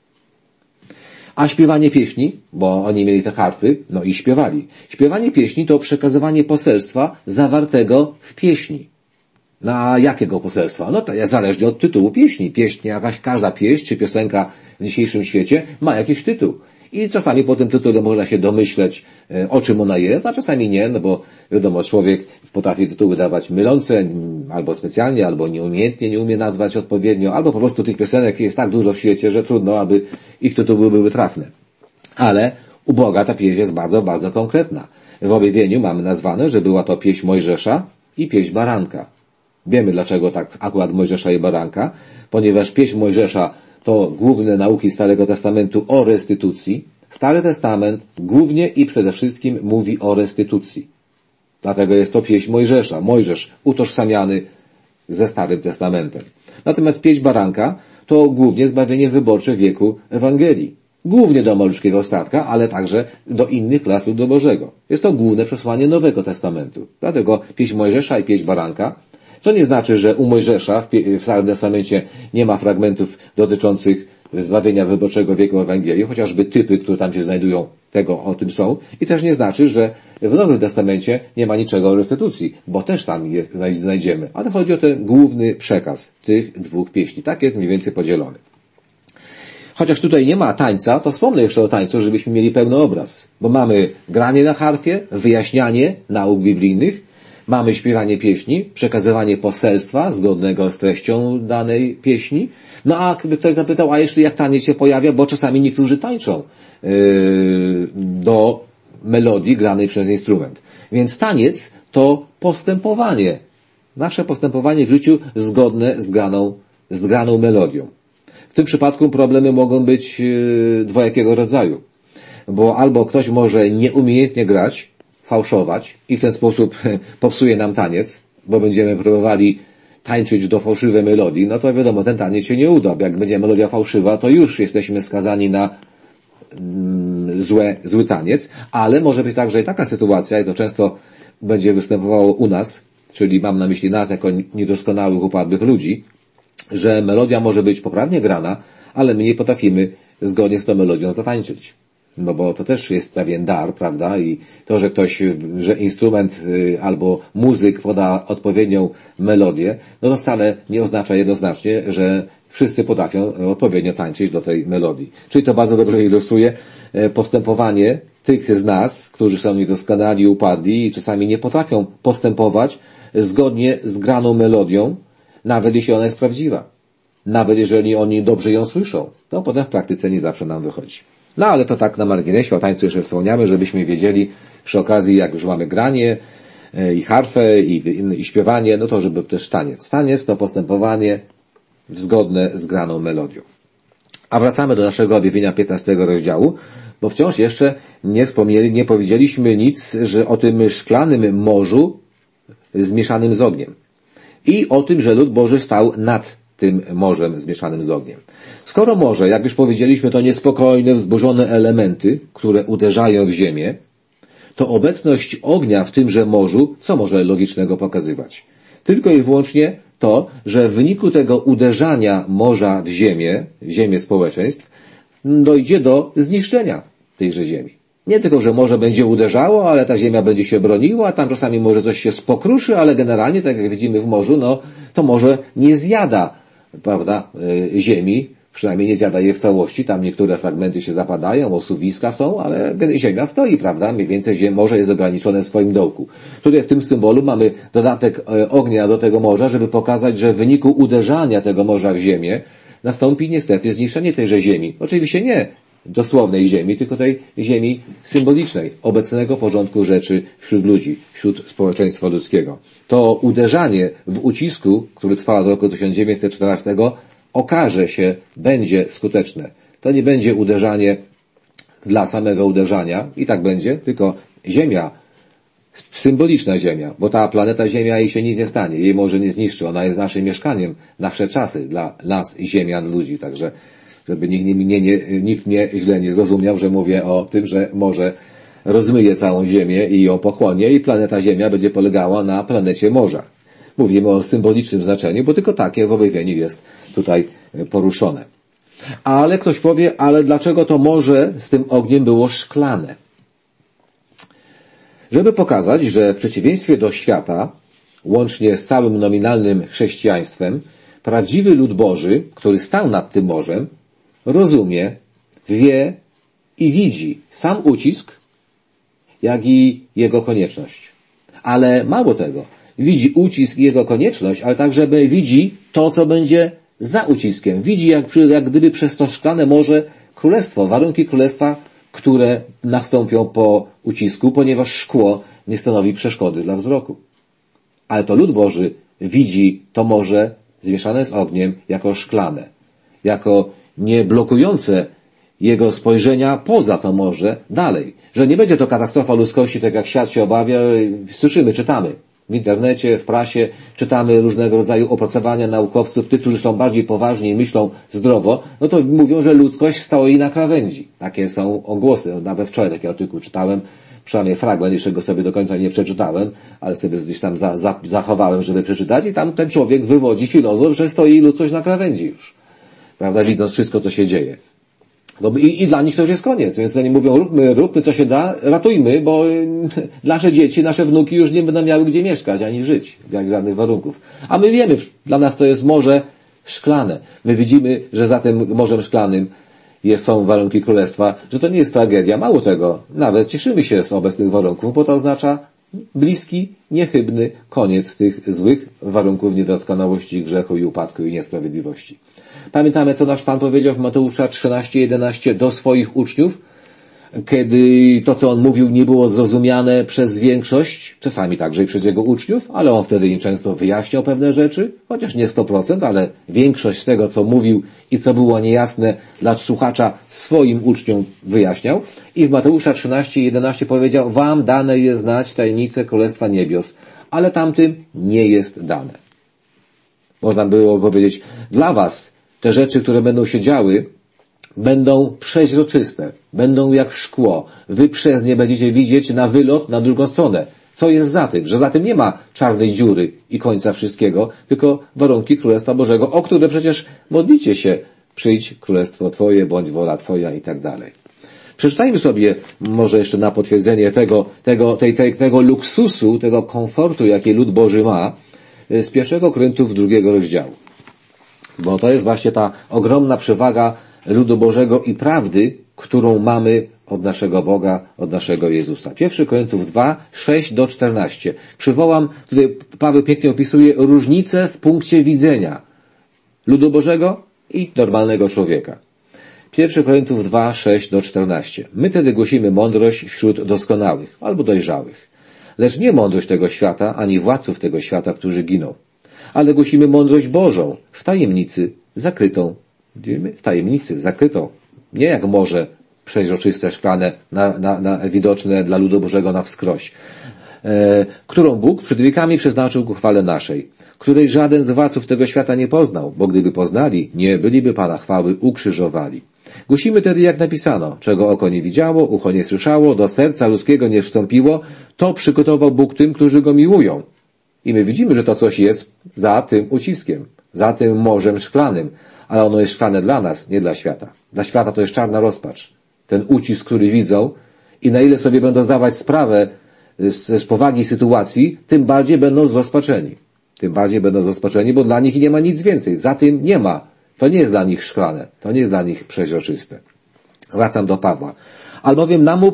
A śpiewanie pieśni, bo oni mieli te harfy, no i śpiewali. Śpiewanie pieśni to przekazywanie poselstwa zawartego w pieśni. Na jakiego poselstwa? No to zależnie od tytułu pieśni. Pieśń, każda pieśń czy piosenka w dzisiejszym świecie ma jakiś tytuł. I czasami po tym tytule można się domyśleć, o czym ona jest, a czasami nie, no bo wiadomo, człowiek potrafi tytuły dawać mylące, albo specjalnie, albo nieumiejętnie nie umie nazwać odpowiednio, albo po prostu tych piosenek jest tak dużo w świecie, że trudno, aby ich tytuły były trafne. Ale u Boga ta pieśń jest bardzo, bardzo konkretna. W objawieniu mamy nazwane, że była to pieśń Mojżesza i pieśń Baranka. Wiemy, dlaczego tak akurat Mojżesza i Baranka, ponieważ pieśń Mojżesza to główne nauki Starego Testamentu o restytucji. Stary Testament głównie i przede wszystkim mówi o restytucji. Dlatego jest to pieśń Mojżesza. Mojżesz utożsamiany ze Starym Testamentem. Natomiast pieśń Baranka to głównie zbawienie wyborcze wieku Ewangelii. Głównie do malutkiego statka, ale także do innych klas ludu Bożego. Jest to główne przesłanie Nowego Testamentu. Dlatego pieśń Mojżesza i pieśń Baranka. To nie znaczy, że u Mojżesza w Starym Testamencie nie ma fragmentów dotyczących zbawienia wyborczego wieku Ewangelii, chociażby typy, które tam się znajdują, o tym są. I też nie znaczy, że w Nowym Testamencie nie ma niczego o restytucji, bo też tam je znajdziemy. Ale chodzi o ten główny przekaz tych dwóch pieśni. Tak jest mniej więcej podzielony. Chociaż tutaj nie ma tańca, to wspomnę jeszcze o tańcu, żebyśmy mieli pełny obraz. Bo mamy granie na harfie, wyjaśnianie nauk biblijnych, mamy śpiewanie pieśni, przekazywanie poselstwa zgodnego z treścią danej pieśni. No a gdyby ktoś zapytał, a jeszcze jak taniec się pojawia, bo czasami niektórzy tańczą do melodii granej przez instrument. Więc taniec to postępowanie. Nasze postępowanie w życiu zgodne z graną melodią. W tym przypadku problemy mogą być dwojakiego rodzaju. Bo albo ktoś może nieumiejętnie grać, fałszować i w ten sposób popsuje nam taniec, bo będziemy próbowali tańczyć do fałszywej melodii, no to wiadomo, ten taniec się nie uda. Jak będzie melodia fałszywa, to już jesteśmy skazani na zły taniec, ale może być także i taka sytuacja, i to często będzie występowało u nas, czyli mam na myśli nas jako niedoskonałych, upadłych ludzi, że melodia może być poprawnie grana, ale my nie potrafimy zgodnie z tą melodią zatańczyć. No bo to też jest pewien dar, prawda? I to, że instrument albo muzyk poda odpowiednią melodię, no to wcale nie oznacza jednoznacznie, że wszyscy potrafią odpowiednio tańczyć do tej melodii. Czyli to bardzo dobrze ilustruje postępowanie tych z nas, którzy są niedoskonali, upadli i czasami nie potrafią postępować zgodnie z graną melodią, nawet jeśli ona jest prawdziwa. Nawet jeżeli oni dobrze ją słyszą, to potem w praktyce nie zawsze nam wychodzi. No ale to tak na marginesie, o tańcu jeszcze wspomniamy, żebyśmy wiedzieli przy okazji, jak już mamy granie i harfę i śpiewanie, no to żeby też taniec. Taniec to postępowanie zgodne z graną melodią. A wracamy do naszego objawienia 15 rozdziału, bo wciąż jeszcze nie powiedzieliśmy nic, że o tym szklanym morzu zmieszanym z ogniem. I o tym, że lud Boży stał nad tym morzem zmieszanym z ogniem. Skoro morze, jak już powiedzieliśmy, to niespokojne, wzburzone elementy, które uderzają w ziemię, to obecność ognia w tymże morzu, co może logicznego pokazywać? Tylko i wyłącznie to, że w wyniku tego uderzania morza w ziemię społeczeństw, dojdzie do zniszczenia tejże ziemi. Nie tylko, że morze będzie uderzało, ale ta ziemia będzie się broniła, a tam czasami może coś się spokruszy, ale generalnie, tak jak widzimy w morzu, no to morze nie zjada, prawda, ziemi, przynajmniej nie zjada je w całości, tam niektóre fragmenty się zapadają, osuwiska są, ale ziemia stoi, prawda, mniej więcej morze jest ograniczone w swoim dołku. Tutaj w tym symbolu mamy dodatek ognia do tego morza, żeby pokazać, że w wyniku uderzania tego morza w ziemię nastąpi niestety zniszczenie tejże ziemi. Oczywiście nie dosłownej ziemi, tylko tej ziemi symbolicznej, obecnego porządku rzeczy wśród ludzi, wśród społeczeństwa ludzkiego. To uderzanie w ucisku, który trwa do roku 1914, okaże się, będzie skuteczne. To nie będzie uderzanie dla samego uderzania i tak będzie, tylko ziemia, symboliczna ziemia, bo ta planeta Ziemia, jej się nic nie stanie, jej może nie zniszczy, ona jest naszym mieszkaniem na wsze czasy dla nas, ziemian, ludzi, także żeby nikt mnie źle nie zrozumiał, że mówię o tym, że może rozmyje całą Ziemię i ją pochłonie i planeta Ziemia będzie polegała na planecie morza. Mówimy o symbolicznym znaczeniu, bo tylko takie w objawieniu jest tutaj poruszone. Ale ktoś powie, ale dlaczego to morze z tym ogniem było szklane? Żeby pokazać, że w przeciwieństwie do świata, łącznie z całym nominalnym chrześcijaństwem, prawdziwy lud Boży, który stał nad tym morzem, rozumie, wie i widzi sam ucisk, jak i jego konieczność. Ale mało tego, widzi ucisk i jego konieczność, ale także widzi to, co będzie za uciskiem. Widzi jak gdyby przez to szklane morze królestwo, warunki królestwa, które nastąpią po ucisku, ponieważ szkło nie stanowi przeszkody dla wzroku. Ale to lud Boży widzi to morze zmieszane z ogniem jako szklane, jako nie blokujące jego spojrzenia poza to morze dalej. Że nie będzie to katastrofa ludzkości, tak jak świat się obawia, słyszymy, czytamy w internecie, w prasie, czytamy różnego rodzaju opracowania naukowców, tych, którzy są bardziej poważni i myślą zdrowo, no to mówią, że ludzkość stoi na krawędzi. Takie są ogłosy. Nawet wczoraj taki artykuł czytałem, przynajmniej fragment, jeszcze go sobie do końca nie przeczytałem, ale sobie gdzieś tam zachowałem, żeby przeczytać i tam ten człowiek wywodzi filozof, że stoi ludzkość na krawędzi już. Prawda, widząc wszystko, co się dzieje. I dla nich to już jest koniec, więc oni mówią, róbmy co się da, ratujmy, bo nasze dzieci, nasze wnuki już nie będą miały gdzie mieszkać, ani żyć, jak żadnych warunków. A my wiemy, dla nas to jest morze szklane. My widzimy, że za tym morzem szklanym są warunki królestwa, że to nie jest tragedia. Mało tego, nawet cieszymy się z obecnych warunków, bo to oznacza bliski, niechybny koniec tych złych warunków niedoskonałości, grzechu i upadku i niesprawiedliwości. Pamiętamy, co nasz Pan powiedział w Mateusza 13:11 do swoich uczniów, kiedy to, co On mówił, nie było zrozumiane przez większość, czasami także i przez Jego uczniów, ale On wtedy im często wyjaśniał pewne rzeczy, chociaż nie 100%, ale większość z tego, co mówił i co było niejasne dla słuchacza, swoim uczniom wyjaśniał. I w Mateusza 13:11 powiedział, wam dane jest znać tajemnice Królestwa Niebios, ale tamtym nie jest dane. Można było powiedzieć, dla was te rzeczy, które będą się działy, będą przeźroczyste, będą jak szkło. Wy przez nie będziecie widzieć na wylot, na drugą stronę. Co jest za tym? Że za tym nie ma czarnej dziury i końca wszystkiego, tylko warunki Królestwa Bożego, o które przecież modlicie się. Przyjdź Królestwo Twoje, bądź wola Twoja i tak dalej. Przeczytajmy sobie może jeszcze na potwierdzenie tego luksusu, tego komfortu, jaki lud Boży ma, z 1 Koryntiów 2 rozdziału. Bo to jest właśnie ta ogromna przewaga ludu Bożego i prawdy, którą mamy od naszego Boga, od naszego Jezusa. 1 Koryntiów 2, 6-14. Przywołam, tutaj Paweł pięknie opisuje różnicę w punkcie widzenia ludu Bożego i normalnego człowieka. 1 Koryntiów 2, 6-14. My tedy głosimy mądrość wśród doskonałych albo dojrzałych. Lecz nie mądrość tego świata, ani władców tego świata, którzy giną. Ale głosimy mądrość Bożą w tajemnicy zakrytą. W tajemnicy zakrytą. Nie jak morze przeźroczyste, szklane, widoczne dla ludu Bożego na wskroś. Którą Bóg przed wiekami przeznaczył ku chwale naszej, której żaden z władców tego świata nie poznał, bo gdyby poznali, nie byliby Pana chwały ukrzyżowali. Głosimy tedy, jak napisano, czego oko nie widziało, ucho nie słyszało, do serca ludzkiego nie wstąpiło, to przygotował Bóg tym, którzy Go miłują. I my widzimy, że to coś jest za tym uciskiem, za tym morzem szklanym, ale ono jest szklane dla nas, nie dla świata. Dla świata to jest czarna rozpacz. Ten ucisk, który widzą i na ile sobie będą zdawać sprawę z powagi sytuacji, tym bardziej będą zrozpaczeni. Tym bardziej będą zrozpaczeni, bo dla nich nie ma nic więcej. Za tym nie ma. To nie jest dla nich szklane. To nie jest dla nich przeźroczyste. Wracam do Pawła. Albowiem nam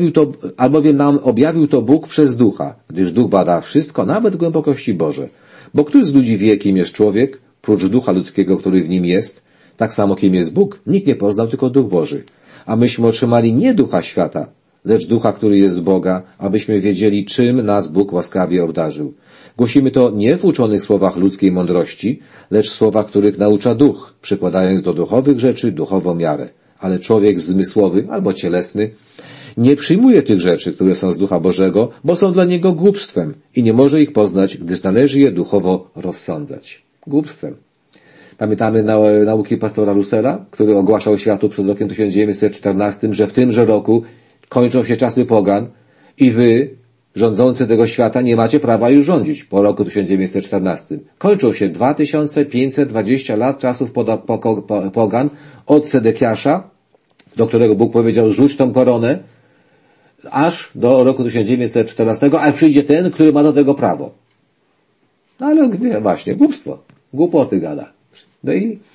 objawił to Bóg przez Ducha, gdyż Duch bada wszystko, nawet głębokości Boże. Bo który z ludzi wie, kim jest człowiek, prócz Ducha ludzkiego, który w nim jest? Tak samo, kim jest Bóg, nikt nie poznał, tylko Duch Boży. A myśmy otrzymali nie ducha świata, lecz Ducha, który jest z Boga, abyśmy wiedzieli, czym nas Bóg łaskawie obdarzył. Głosimy to nie w uczonych słowach ludzkiej mądrości, lecz w słowach, których naucza Duch, przykładając do duchowych rzeczy duchową miarę. ale człowiek zmysłowy albo cielesny nie przyjmuje tych rzeczy, które są z Ducha Bożego, bo są dla niego głupstwem i nie może ich poznać, gdyż należy je duchowo rozsądzać. Głupstwem. Pamiętamy nauki pastora Russella, który ogłaszał światu przed rokiem 1914, że w tymże roku kończą się czasy pogan i wy, rządzący tego świata, nie macie prawa już rządzić po roku 1914. Kończą się 2520 lat czasów pogan od Sedekiasza, do którego Bóg powiedział: rzuć tą koronę, aż do roku 1914, a przyjdzie ten, który ma do tego prawo. No ale nie, właśnie, głupstwo. Głupoty gada. No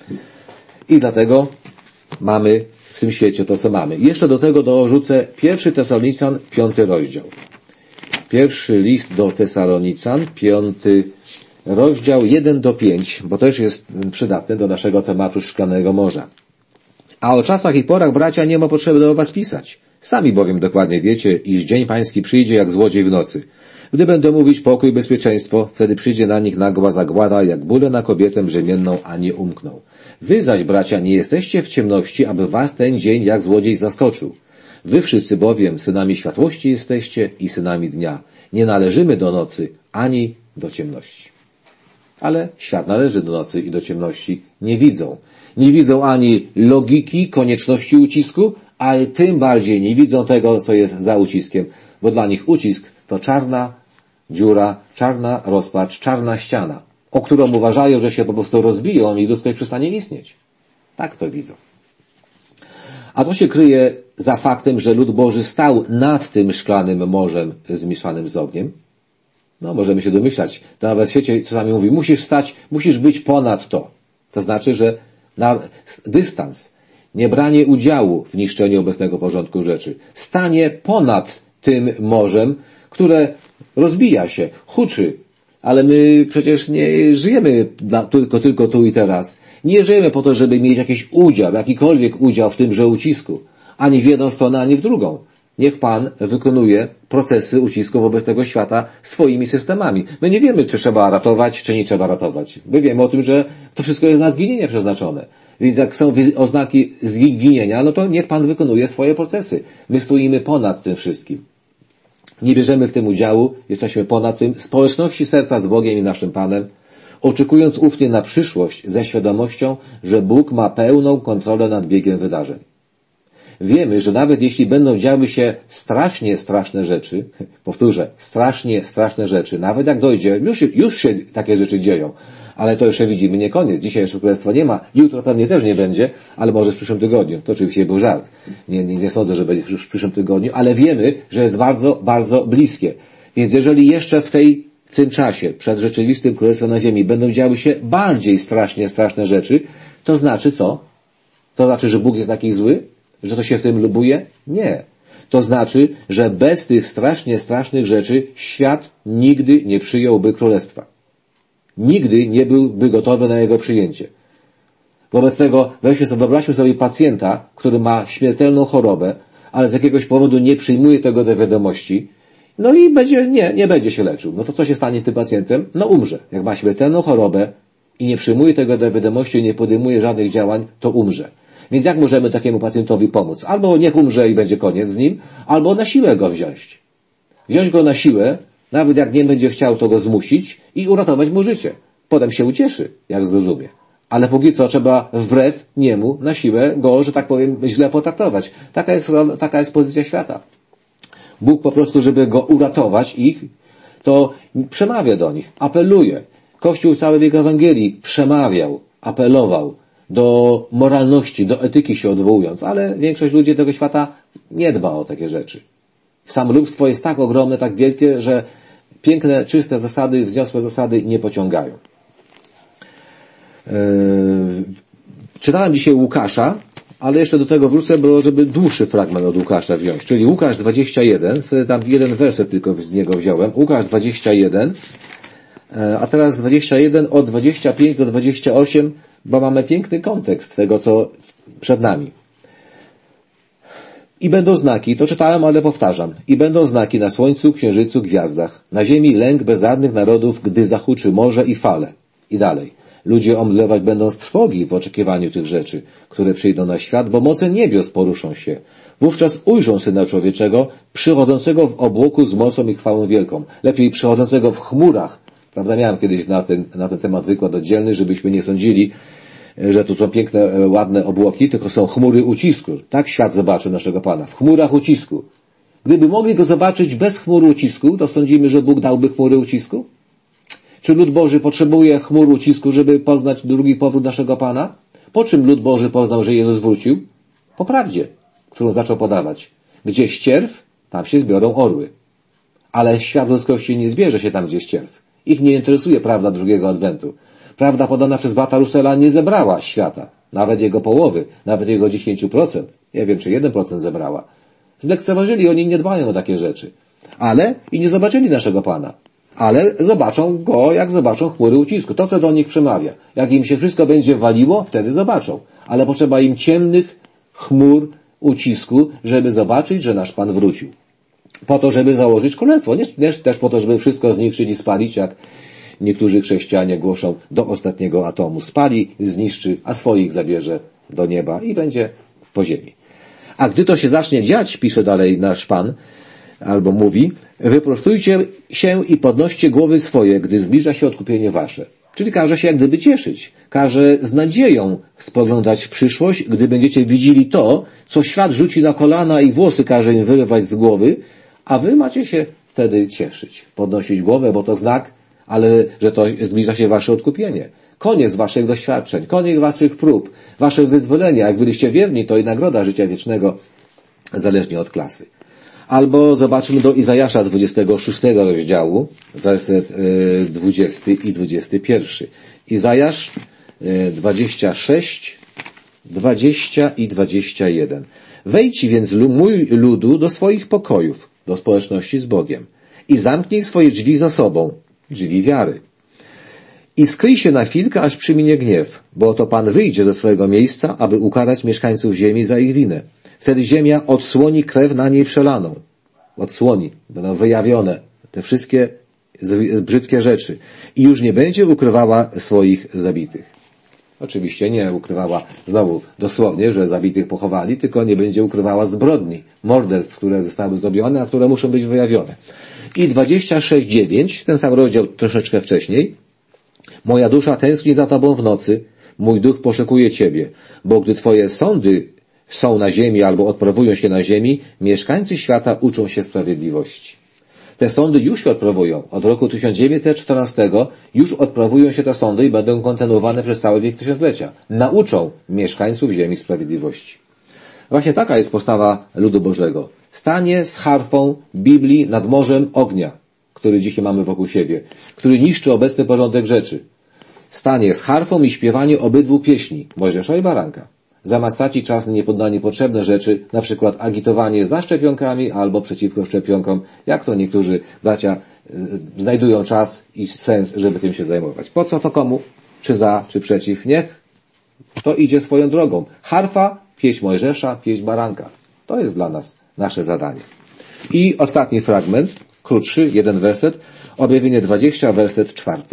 i dlatego mamy w tym świecie to, co mamy. Jeszcze do tego dorzucę 1 Tesalonican, 5 rozdział. Pierwszy list do Tesalonican, 5 rozdział, 1-5, bo też jest przydatny do naszego tematu Szklanego Morza. A o czasach i porach, bracia, nie ma potrzeby do was pisać. Sami bowiem dokładnie wiecie, iż dzień pański przyjdzie jak złodziej w nocy. Gdy będą mówić pokój i bezpieczeństwo, wtedy przyjdzie na nich nagła zagłada, jak bóle na kobietę brzemienną, a nie umkną. Wy zaś, bracia, nie jesteście w ciemności, aby was ten dzień jak złodziej zaskoczył. Wy wszyscy bowiem synami światłości jesteście i synami dnia. Nie należymy do nocy, ani do ciemności. Ale świat należy do nocy i do ciemności. Nie widzą. Nie widzą ani logiki, konieczności ucisku, ale tym bardziej nie widzą tego, co jest za uciskiem, bo dla nich ucisk to czarna dziura, czarna rozpacz, czarna ściana, o którą uważają, że się po prostu rozbiją i ludzkość przestanie istnieć. Tak to widzą. A to się kryje za faktem, że lud Boży stał nad tym szklanym morzem zmieszanym z ogniem. No, możemy się domyślać. To nawet w świecie czasami mówi, musisz stać, musisz być ponad to. To znaczy, że na dystans, nie branie udziału w niszczeniu obecnego porządku rzeczy, stanie ponad tym morzem, które rozbija się, huczy, ale my przecież nie żyjemy tylko tu i teraz. Nie żyjemy po to, żeby mieć jakiś udział, jakikolwiek udział w tymże ucisku, ani w jedną stronę, ani w drugą. Niech Pan wykonuje procesy ucisku wobec tego świata swoimi systemami. My nie wiemy, czy trzeba ratować, czy nie trzeba ratować. My wiemy o tym, że to wszystko jest na zginienie przeznaczone. Więc jak są oznaki zginienia, no to niech Pan wykonuje swoje procesy. My stoimy ponad tym wszystkim. Nie bierzemy w tym udziału, jesteśmy ponad tym, społeczności serca z Bogiem i naszym Panem, oczekując ufnie na przyszłość ze świadomością, że Bóg ma pełną kontrolę nad biegiem wydarzeń. Wiemy, że nawet jeśli będą działy się strasznie straszne rzeczy, powtórzę, strasznie straszne rzeczy, nawet jak dojdzie, już się takie rzeczy dzieją, ale to jeszcze widzimy, nie koniec. Dzisiaj jeszcze królestwa nie ma, jutro pewnie też nie będzie, ale może w przyszłym tygodniu. To oczywiście był żart. Nie sądzę, że będzie w przyszłym tygodniu, ale wiemy, że jest bardzo, bardzo bliskie. Więc jeżeli jeszcze w tym czasie, przed rzeczywistym królestwem na ziemi, będą działy się bardziej strasznie straszne rzeczy, to znaczy co? To znaczy, że Bóg jest taki zły? Że to się w tym lubuje? Nie. To znaczy, że bez tych strasznie strasznych rzeczy świat nigdy nie przyjąłby królestwa. Nigdy nie byłby gotowy na jego przyjęcie. Wobec tego wyobraźmy sobie pacjenta, który ma śmiertelną chorobę, ale z jakiegoś powodu nie przyjmuje tego do wiadomości, no i nie będzie się leczył. No to co się stanie z tym pacjentem? No umrze. Jak ma śmiertelną chorobę i nie przyjmuje tego do wiadomości i nie podejmuje żadnych działań, to umrze. Więc jak możemy takiemu pacjentowi pomóc? Albo niech umrze i będzie koniec z nim, albo na siłę go wziąć. Wziąć go na siłę, nawet jak nie będzie chciał, to go zmusić i uratować mu życie. Potem się ucieszy, jak zrozumie. Ale póki co trzeba wbrew niemu na siłę go, że tak powiem, źle potraktować. Taka jest pozycja świata. Bóg po prostu, żeby go uratować to przemawia do nich, apeluje. Kościół cały wiek Ewangelii przemawiał, apelował do moralności, do etyki się odwołując, ale większość ludzi tego świata nie dba o takie rzeczy. Samolubstwo jest tak ogromne, tak wielkie, że piękne, czyste zasady, wzniosłe zasady nie pociągają. Czytałem dzisiaj Łukasza, ale jeszcze do tego wrócę, żeby dłuższy fragment od Łukasza wziąć. Czyli Łukasz 21, wtedy tam jeden werset tylko z niego wziąłem. Łukasz 21, a teraz 21 od 25 do 28, bo mamy piękny kontekst tego, co przed nami. I będą znaki, to czytałem, ale powtarzam. I będą znaki na słońcu, księżycu, gwiazdach. Na ziemi lęk bezradnych narodów, gdy zahuczy morze i fale. I dalej. Ludzie omdlewać będą z trwogi w oczekiwaniu tych rzeczy, które przyjdą na świat, bo moce niebios poruszą się. Wówczas ujrzą Syna Człowieczego, przychodzącego w obłoku z mocą i chwałą wielką. Lepiej przychodzącego w chmurach. Prawda, miałem kiedyś na ten temat wykład oddzielny, żebyśmy nie sądzili, że tu są piękne, ładne obłoki, tylko są chmury ucisku. Tak świat zobaczy naszego Pana. W chmurach ucisku. Gdyby mogli Go zobaczyć bez chmur ucisku, to sądzimy, że Bóg dałby chmury ucisku? Czy lud Boży potrzebuje chmur ucisku, żeby poznać drugi powrót naszego Pana? Po czym lud Boży poznał, że Jezus wrócił? Po prawdzie, którą zaczął podawać. Gdzie ścierw, tam się zbiorą orły. Ale świat ludzkości nie zbierze się tam, gdzie ścierw. Ich nie interesuje prawda drugiego adwentu. Prawda podana przez Bata Russella nie zebrała świata. Nawet jego połowy, nawet jego 10%. Nie wiem, czy 1% zebrała. Zlekceważyli, oni nie dbają o takie rzeczy. Ale i nie zobaczyli naszego Pana. Ale zobaczą Go, jak zobaczą chmury ucisku. To, co do nich przemawia. Jak im się wszystko będzie waliło, wtedy zobaczą. Ale potrzeba im ciemnych chmur ucisku, żeby zobaczyć, że nasz Pan wrócił. Po to, żeby założyć królestwo. Nie też po to, żeby wszystko zniszczyć i spalić, jak niektórzy chrześcijanie głoszą, do ostatniego atomu. Spali, zniszczy, a swoich zabierze do nieba i będzie po ziemi. A gdy to się zacznie dziać, pisze dalej nasz Pan, albo mówi, wyprostujcie się i podnoście głowy swoje, gdy zbliża się odkupienie wasze. Czyli każe się jak gdyby cieszyć. Każe z nadzieją spoglądać w przyszłość, gdy będziecie widzieli to, co świat rzuci na kolana i włosy każe im wyrywać z głowy, a wy macie się wtedy cieszyć. Podnosić głowę, bo to znak, ale że to zbliża się wasze odkupienie. Koniec waszych doświadczeń, koniec waszych prób, wasze wyzwolenia. Jak byliście wierni, to i nagroda życia wiecznego, zależnie od klasy. Albo zobaczmy do Izajasza 26 rozdziału, werset 20 i 21. Izajasz 26, 20 i 21. Wejdź więc, mój ludu, do swoich pokojów, do społeczności z Bogiem i zamknij swoje drzwi za sobą, drzwi wiary. I skryj się na chwilkę, aż przyminie gniew, bo oto Pan wyjdzie ze swojego miejsca, aby ukarać mieszkańców ziemi za ich winę. Wtedy ziemia odsłoni krew na niej przelaną. Odsłoni, będą wyjawione te wszystkie brzydkie rzeczy. I już nie będzie ukrywała swoich zabitych. Oczywiście nie ukrywała znowu dosłownie, że zabitych pochowali, tylko nie będzie ukrywała zbrodni, morderstw, które zostały zrobione, a które muszą być wyjawione. I 26:9, ten sam rozdział troszeczkę wcześniej. Moja dusza tęskni za Tobą w nocy, mój duch poszukuje Ciebie, bo gdy Twoje sądy są na ziemi albo odprawują się na ziemi, mieszkańcy świata uczą się sprawiedliwości. Te sądy już się odprawują. Od roku 1914 już odprawują się te sądy i będą kontynuowane przez cały wiek tysiąclecia. Nauczą mieszkańców ziemi sprawiedliwości. Właśnie taka jest postawa ludu Bożego. Stanie z harfą Biblii nad morzem ognia, który dzisiaj mamy wokół siebie, który niszczy obecny porządek rzeczy. Stanie z harfą i śpiewanie obydwu pieśni, Mojżesza i Baranka. Zamiast tracić czas na niepotrzebne rzeczy, na przykład agitowanie za szczepionkami albo przeciwko szczepionkom, jak to niektórzy bracia znajdują czas i sens, żeby tym się zajmować. Po co to komu? Czy za, czy przeciw? Niech to idzie swoją drogą. Harfa, pieśń Mojżesza, pieśń Baranka. To jest dla nas nasze zadanie. I ostatni fragment, krótszy, jeden werset, Objawienie 20, werset 4.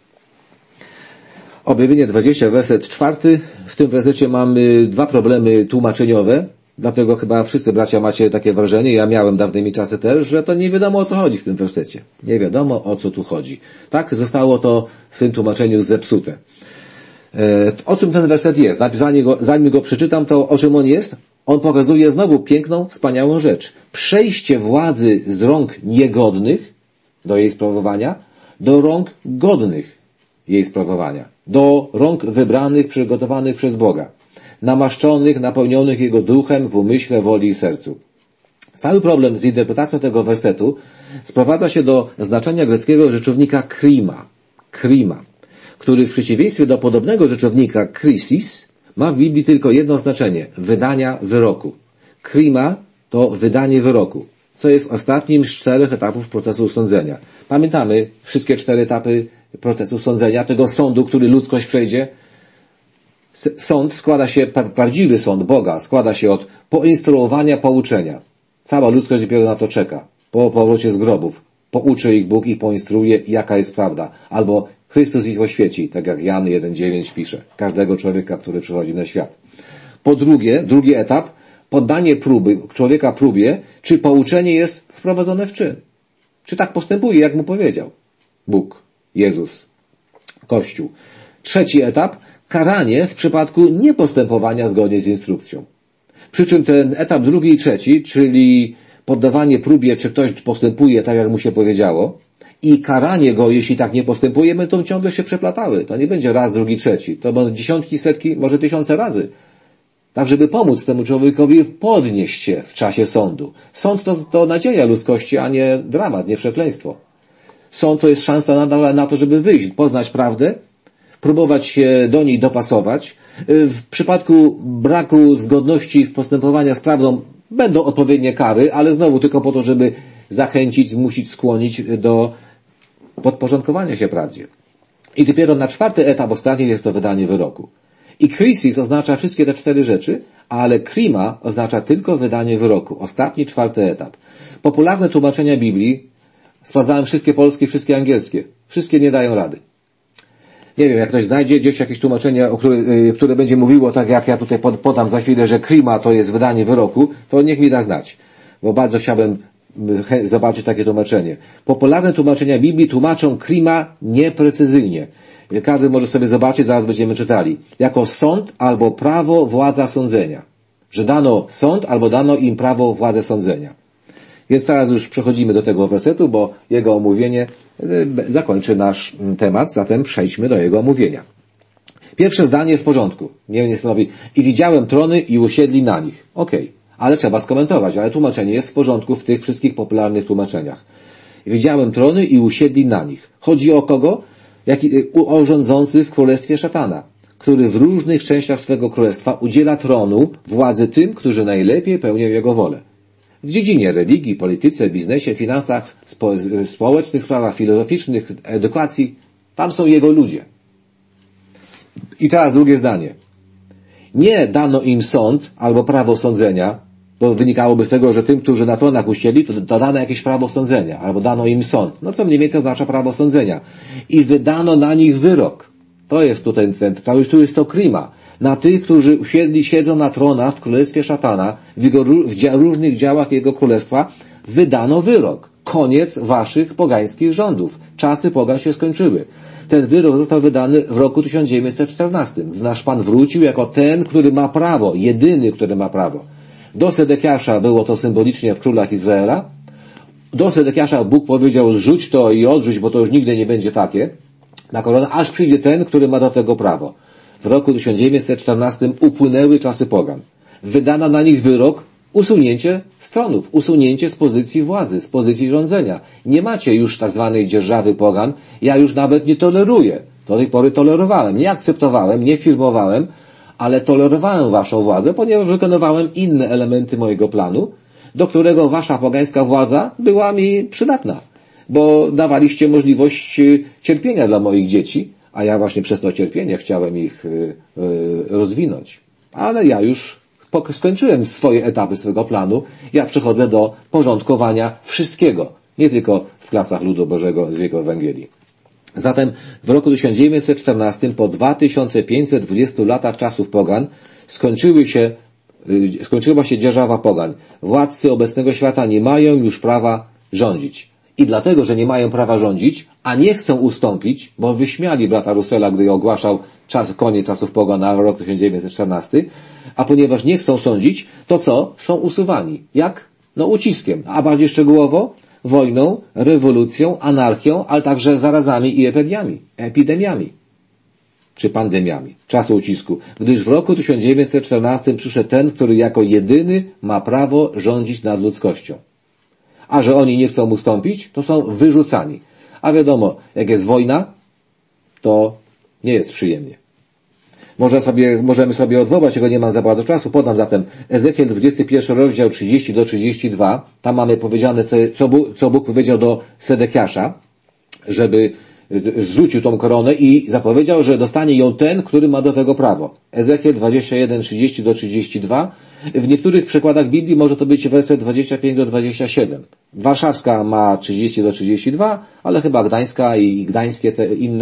Objawienie 20, werset 4. W tym wersecie mamy dwa problemy tłumaczeniowe, dlatego chyba wszyscy bracia macie takie wrażenie, ja miałem dawnymi czasy też, że to nie wiadomo o co chodzi w tym wersecie. Nie wiadomo o co tu chodzi. Tak zostało to w tym tłumaczeniu zepsute. O czym ten werset jest? Zanim go przeczytam, to o czym on jest? On pokazuje znowu piękną, wspaniałą rzecz. Przejście władzy z rąk niegodnych do jej sprawowania do rąk godnych jej sprawowania. Do rąk wybranych, przygotowanych przez Boga. Namaszczonych, napełnionych Jego duchem w umyśle, woli i sercu. Cały problem z interpretacją tego wersetu sprowadza się do znaczenia greckiego rzeczownika krima, który w przeciwieństwie do podobnego rzeczownika krisis ma w Biblii tylko jedno znaczenie – wydania wyroku. Krima to wydanie wyroku, co jest ostatnim z 4 etapów procesu sądzenia. Pamiętamy wszystkie 4 etapy procesu sądzenia, tego sądu, który ludzkość przejdzie. Sąd składa się, prawdziwy sąd Boga składa się od poinstruowania, pouczenia. Cała ludzkość dopiero na to czeka. Po powrocie z grobów pouczy ich Bóg i poinstruuje, jaka jest prawda. Albo Chrystus ich oświeci, tak jak Jan 1,9 pisze. Każdego człowieka, który przychodzi na świat. Po drugie, drugi etap, poddanie człowieka próbie, czy pouczenie jest wprowadzone w czyn. Czy tak postępuje, jak mu powiedział Bóg, Jezus, Kościół. Trzeci etap, karanie w przypadku niepostępowania zgodnie z instrukcją. Przy czym ten etap drugi i trzeci, czyli poddawanie próbie, czy ktoś postępuje tak, jak mu się powiedziało, i karanie go, jeśli tak nie postępuje, będą ciągle się przeplatały. To nie będzie raz, drugi, trzeci. To będą dziesiątki, setki, może tysiące razy. Tak, żeby pomóc temu człowiekowi podnieść się w czasie sądu. Sąd to nadzieja ludzkości, a nie dramat, nie przekleństwo. Sąd to jest szansa nadal na to, żeby wyjść, poznać prawdę, próbować się do niej dopasować. W przypadku braku zgodności w postępowaniu z prawdą będą odpowiednie kary, ale znowu tylko po to, żeby zachęcić, zmusić, skłonić do podporządkowania się prawdzie. I dopiero na czwarty etap, ostatni, jest to wydanie wyroku. I krisis oznacza wszystkie te cztery rzeczy, ale krima oznacza tylko wydanie wyroku. Ostatni, czwarty etap. Popularne tłumaczenia Biblii, sprawdzałem wszystkie polskie, wszystkie angielskie. Wszystkie nie dają rady. Nie wiem, jak ktoś znajdzie gdzieś jakieś tłumaczenie, które będzie mówiło, tak jak ja tutaj podam za chwilę, że krima to jest wydanie wyroku, to niech mi da znać. Bo bardzo chciałbym zobaczyć takie tłumaczenie. Popularne tłumaczenia Biblii tłumaczą krima nieprecyzyjnie. Każdy może sobie zobaczyć, zaraz będziemy czytali. Jako sąd albo prawo, władza sądzenia. Że dano sąd albo dano im prawo, władzę sądzenia. Więc teraz już przechodzimy do tego wersetu, bo jego omówienie zakończy nasz temat, zatem przejdźmy do jego omówienia. Pierwsze zdanie w porządku. Nie stanowi, i widziałem trony i usiedli na nich. Okej, ale trzeba skomentować, ale tłumaczenie jest w porządku w tych wszystkich popularnych tłumaczeniach. Widziałem trony i usiedli na nich. Chodzi o kogo? O rządzący w królestwie szatana, który w różnych częściach swego królestwa udziela tronu władzy tym, którzy najlepiej pełnią jego wolę. W dziedzinie religii, polityce, biznesie, finansach, społecznych sprawach filozoficznych, edukacji, tam są jego ludzie. I teraz drugie zdanie. Nie dano im sąd albo prawo sądzenia, bo wynikałoby z tego, że tym, którzy na tronach usiedli, to dano jakieś prawo sądzenia, albo dano im sąd. No co mniej więcej oznacza prawo sądzenia. I wydano na nich wyrok. To jest tutaj tu jest to krima. Na tych, którzy siedzą na tronach w królestwie szatana, w różnych działach jego królestwa, wydano wyrok. Koniec waszych pogańskich rządów. Czasy pogan się skończyły. Ten wyrok został wydany w roku 1914. Nasz Pan wrócił jako ten, który ma prawo, jedyny, który ma prawo. Do Sedekiasza było to symbolicznie w królach Izraela. Do Sedekiasza Bóg powiedział, rzuć to i odrzuć, bo to już nigdy nie będzie takie. Na koronę, aż przyjdzie ten, który ma do tego prawo. W roku 1914 upłynęły czasy pogan. Wydano na nich wyrok, usunięcie z tronów, usunięcie z pozycji władzy, z pozycji rządzenia. Nie macie już tak zwanej dzierżawy pogan. Ja już nawet nie toleruję. Do tej pory tolerowałem. Nie akceptowałem, nie firmowałem, ale tolerowałem waszą władzę, ponieważ wykonywałem inne elementy mojego planu, do którego wasza pogańska władza była mi przydatna. Bo dawaliście możliwość cierpienia dla moich dzieci, a ja właśnie przez to cierpienie chciałem ich rozwinąć. Ale ja już skończyłem swoje etapy swego planu. Ja przechodzę do porządkowania wszystkiego, nie tylko w klasach ludu Bożego z wieku Ewangelii. Zatem w roku 1914, po 2520 latach czasów pogan, skończyła się dzierżawa pogan. Władcy obecnego świata nie mają już prawa rządzić. I dlatego, że nie mają prawa rządzić, a nie chcą ustąpić, bo wyśmiali brata Russella, gdy ogłaszał koniec czasów pogan na rok 1914, a ponieważ nie chcą sądzić, to co? Są usuwani. Jak? No uciskiem. A bardziej szczegółowo? Wojną, rewolucją, anarchią, ale także zarazami i epidemiami. Czy pandemiami. Czasu ucisku. Gdyż w roku 1914 przyszedł ten, który jako jedyny ma prawo rządzić nad ludzkością. A że oni nie chcą ustąpić, to są wyrzucani. A wiadomo, jak jest wojna, to nie jest przyjemnie. Możemy sobie odwołać, czego nie mam za bardzo czasu. Podam zatem Ezechiel 21 rozdział 30 do 32. Tam mamy powiedziane, co Bóg powiedział do Sedekiasza, żeby zrzucił tą koronę i zapowiedział, że dostanie ją ten, który ma do tego prawo. Ezechiel 21, 30 do 32. W niektórych przekładach Biblii może to być werset 25 do 27. Warszawska ma 30 do 32, ale chyba gdańska i gdańskie te inne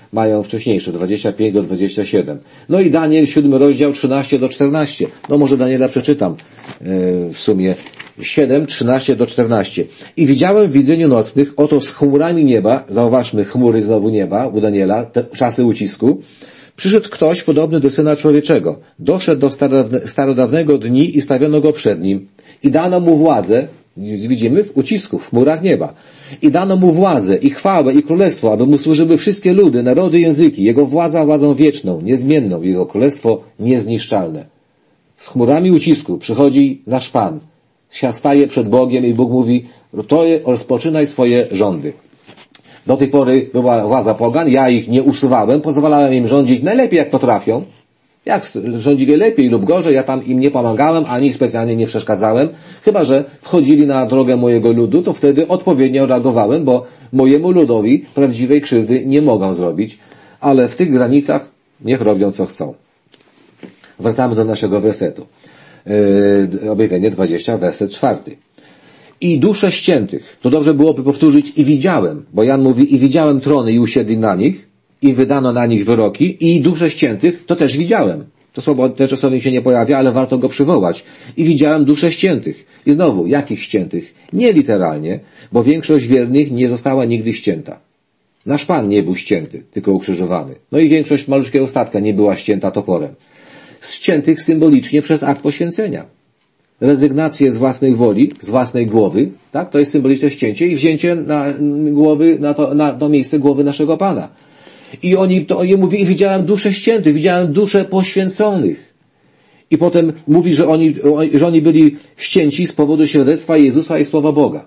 mają wcześniejsze, 25 do 27. No i Daniel, 7 rozdział, 13 do 14. No może Daniela przeczytam w sumie. 7, 13 do 14. I widziałem w widzeniu nocnych, oto z chmurami nieba, zauważmy chmury znowu nieba u Daniela, te czasy ucisku, przyszedł ktoś podobny do Syna Człowieczego. Doszedł do starodawnego dni i stawiono go przed nim. I dano mu władzę, widzimy w ucisku, w chmurach nieba. I dano mu władzę i chwałę i królestwo, aby mu służyły wszystkie ludy, narody, języki. Jego władza władzą wieczną, niezmienną, jego królestwo niezniszczalne. Z chmurami ucisku przychodzi nasz Pan. Staje przed Bogiem i Bóg mówi, to rozpoczynaj swoje rządy. Do tej pory była władza pogan, ja ich nie usuwałem, pozwalałem im rządzić najlepiej jak potrafią. Jak rządzili lepiej lub gorzej, ja tam im nie pomagałem, ani specjalnie nie przeszkadzałem. Chyba że wchodzili na drogę mojego ludu, to wtedy odpowiednio reagowałem, bo mojemu ludowi prawdziwej krzywdy nie mogą zrobić, ale w tych granicach niech robią co chcą. Wracamy do naszego wersetu. Objawienie 20, werset 4. I dusze ściętych, to dobrze byłoby powtórzyć i widziałem, bo Jan mówi i widziałem trony i usiedli na nich i wydano na nich wyroki i dusze ściętych, to też widziałem. To słowo też czasami się nie pojawia, ale warto go przywołać. I widziałem dusze ściętych. I znowu, jakich ściętych? Nie literalnie, bo większość wiernych nie została nigdy ścięta. Nasz Pan nie był ścięty, tylko ukrzyżowany. No i większość malutkiego statka nie była ścięta toporem. Ściętych symbolicznie przez akt poświęcenia. Rezygnację z własnej woli, z własnej głowy, tak? To jest symboliczne ścięcie i wzięcie na głowy, na to miejsce głowy naszego Pana. I oni mówi, i widziałem dusze ściętych, widziałem dusze poświęconych. I potem mówi, że oni byli ścięci z powodu świadectwa Jezusa i słowa Boga.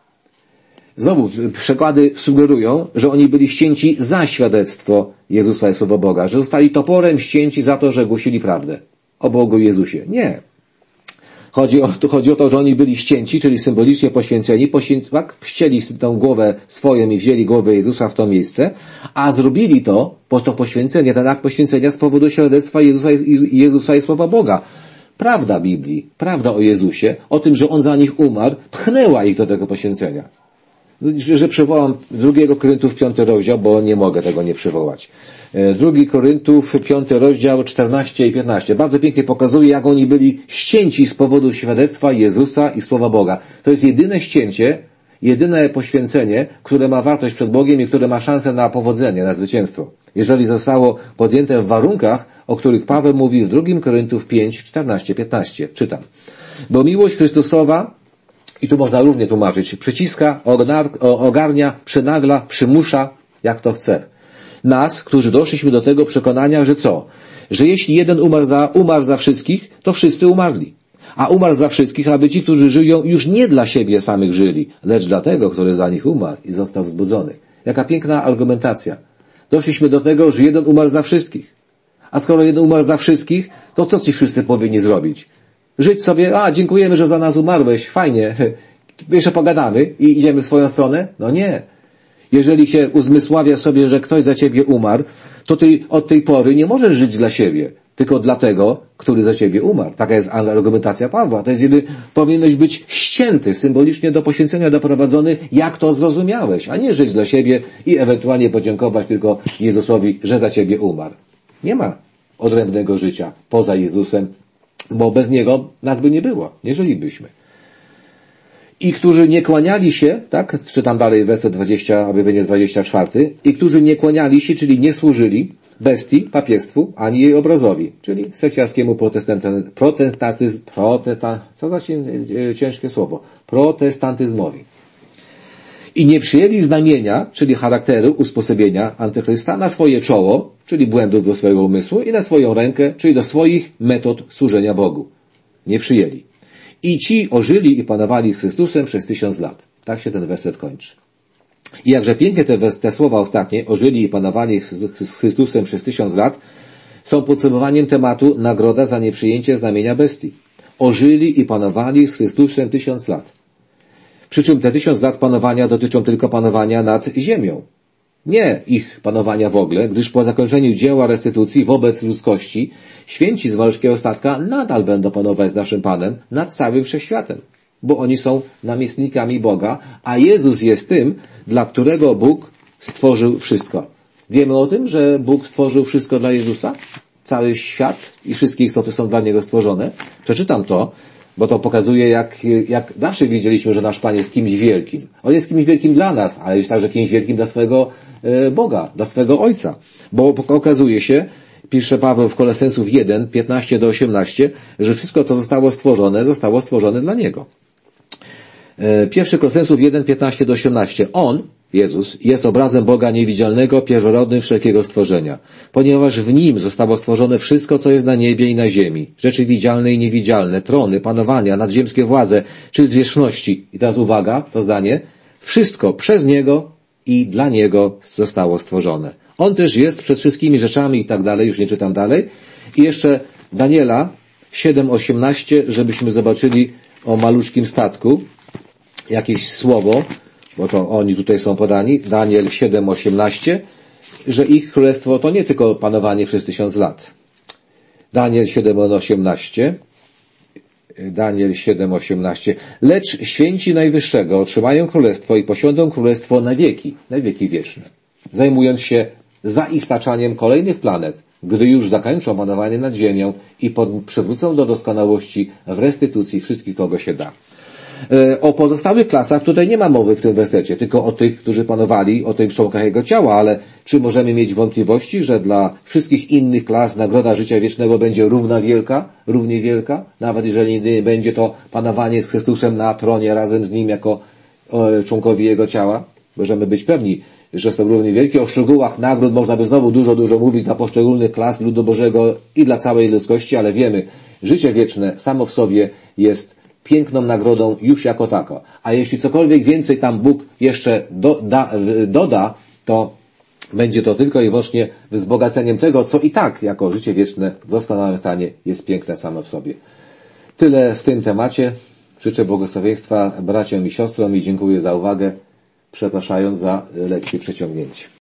Znowu przekłady sugerują, że oni byli ścięci za świadectwo Jezusa i słowa Boga, że zostali toporem ścięci za to, że głosili prawdę o Bogu i Jezusie. Nie. Chodzi o to, że oni byli ścięci, czyli symbolicznie poświęceni, ścięli tę głowę swoją i wzięli głowę Jezusa w to miejsce, a zrobili to, to poświęcenie, ten akt poświęcenia z powodu świadectwa Jezusa i słowa Boga. Prawda Biblii, prawda o Jezusie, o tym, że On za nich umarł, pchnęła ich do tego poświęcenia. Że przywołam 2 Koryntów 5 rozdział, bo nie mogę tego nie przywołać. 2 Koryntów 5 rozdział 14 i 15. Bardzo pięknie pokazuje, jak oni byli ścięci z powodu świadectwa Jezusa i słowa Boga. To jest jedyne ścięcie, jedyne poświęcenie, które ma wartość przed Bogiem i które ma szansę na powodzenie, na zwycięstwo. Jeżeli zostało podjęte w warunkach, o których Paweł mówi w 2 Koryntów 5, 14, 15. Czytam. Bo miłość Chrystusowa, i tu można różnie tłumaczyć, przyciska, ogarnia, przynagla, przymusza, jak to chce. Nas, którzy doszliśmy do tego przekonania, że co? Że jeśli jeden umarł za wszystkich, to wszyscy umarli. A umarł za wszystkich, aby ci, którzy żyją, już nie dla siebie samych żyli, lecz dla tego, który za nich umarł i został wzbudzony. Jaka piękna argumentacja. Doszliśmy do tego, że jeden umarł za wszystkich. A skoro jeden umarł za wszystkich, to co ci wszyscy powinni zrobić? Żyć sobie, dziękujemy, że za nas umarłeś, fajnie, jeszcze pogadamy i idziemy w swoją stronę? No nie. Jeżeli się uzmysławia sobie, że ktoś za ciebie umarł, to ty od tej pory nie możesz żyć dla siebie, tylko dla tego, który za ciebie umarł. Taka jest argumentacja Pawła. To jest powinieneś być ścięty, symbolicznie do poświęcenia doprowadzony, jak to zrozumiałeś, a nie żyć dla siebie i ewentualnie podziękować tylko Jezusowi, że za ciebie umarł. Nie ma odrębnego życia poza Jezusem, bo bez Niego nas by nie było, nie żylibyśmy. I którzy nie kłaniali się, tak, czytam dalej werset 20, objawienie 24, i którzy nie kłaniali się, czyli nie służyli bestii, papiestwu, ani jej obrazowi, czyli sekciarskiemu protestantyzmowi. I nie przyjęli znamienia, czyli charakteru, usposobienia antychrysta na swoje czoło, czyli błędów do swojego umysłu, i na swoją rękę, czyli do swoich metod służenia Bogu. Nie przyjęli. I ci ożyli i panowali z Chrystusem przez 1000 lat. Tak się ten werset kończy. I jakże pięknie te słowa ostatnie, ożyli i panowali z Chrystusem przez 1000 lat, są podsumowaniem tematu nagroda za nieprzyjęcie znamienia bestii. Ożyli i panowali z Chrystusem 1000 lat. Przy czym te 1000 lat panowania dotyczą tylko panowania nad ziemią. Nie ich panowania w ogóle, gdyż po zakończeniu dzieła restytucji wobec ludzkości święci z malutkiego statka nadal będą panować z naszym Panem nad całym wszechświatem, bo oni są namiestnikami Boga, a Jezus jest tym, dla którego Bóg stworzył wszystko. Wiemy o tym, że Bóg stworzył wszystko dla Jezusa? Cały świat i wszystkie istoty są dla Niego stworzone? Przeczytam to, bo to pokazuje, jak zawsze widzieliśmy, że nasz Pan jest kimś wielkim. On jest kimś wielkim dla nas, ale jest także kimś wielkim dla swego Boga, dla swego Ojca. Bo okazuje się, pisze Paweł w Kolosensów 1, 15-18, że wszystko, co zostało stworzone dla Niego. Pierwszy Kolosensów 1, 15-18. On, Jezus, jest obrazem Boga niewidzialnego, pierworodnym wszelkiego stworzenia. Ponieważ w Nim zostało stworzone wszystko, co jest na niebie i na ziemi. Rzeczy widzialne i niewidzialne, trony, panowania, nadziemskie władze, czy zwierzchności. I teraz uwaga, to zdanie. Wszystko przez Niego i dla Niego zostało stworzone. On też jest przed wszystkimi rzeczami i tak dalej, już nie czytam dalej. I jeszcze Daniela 7:18, żebyśmy zobaczyli o maluczkim statku jakieś słowo, bo to oni tutaj są podani, Daniel 7:18, że ich królestwo to nie tylko panowanie przez 1000 lat. Daniel 7:18, lecz święci Najwyższego otrzymają królestwo i posiądą królestwo na wieki wieczne, zajmując się zaistaczaniem kolejnych planet, gdy już zakończą panowanie nad ziemią i przywrócą do doskonałości w restytucji wszystkich, kogo się da. O pozostałych klasach tutaj nie ma mowy w tym wersecie, tylko o tych, którzy panowali, o tych członkach Jego ciała, ale czy możemy mieć wątpliwości, że dla wszystkich innych klas nagroda życia wiecznego będzie równie wielka, nawet jeżeli nie będzie to panowanie z Chrystusem na tronie razem z Nim jako członkowie Jego ciała? Możemy być pewni, że są równie wielkie. O szczegółach nagród można by znowu dużo mówić dla poszczególnych klas ludu Bożego i dla całej ludzkości, ale wiemy, życie wieczne samo w sobie jest piękną nagrodą już jako tako. A jeśli cokolwiek więcej tam Bóg jeszcze doda, to będzie to tylko i wyłącznie wzbogaceniem tego, co i tak jako życie wieczne w doskonałym stanie jest piękne samo w sobie. Tyle w tym temacie. Życzę błogosławieństwa braciom i siostrom i dziękuję za uwagę, przepraszając za lekkie przeciągnięcie.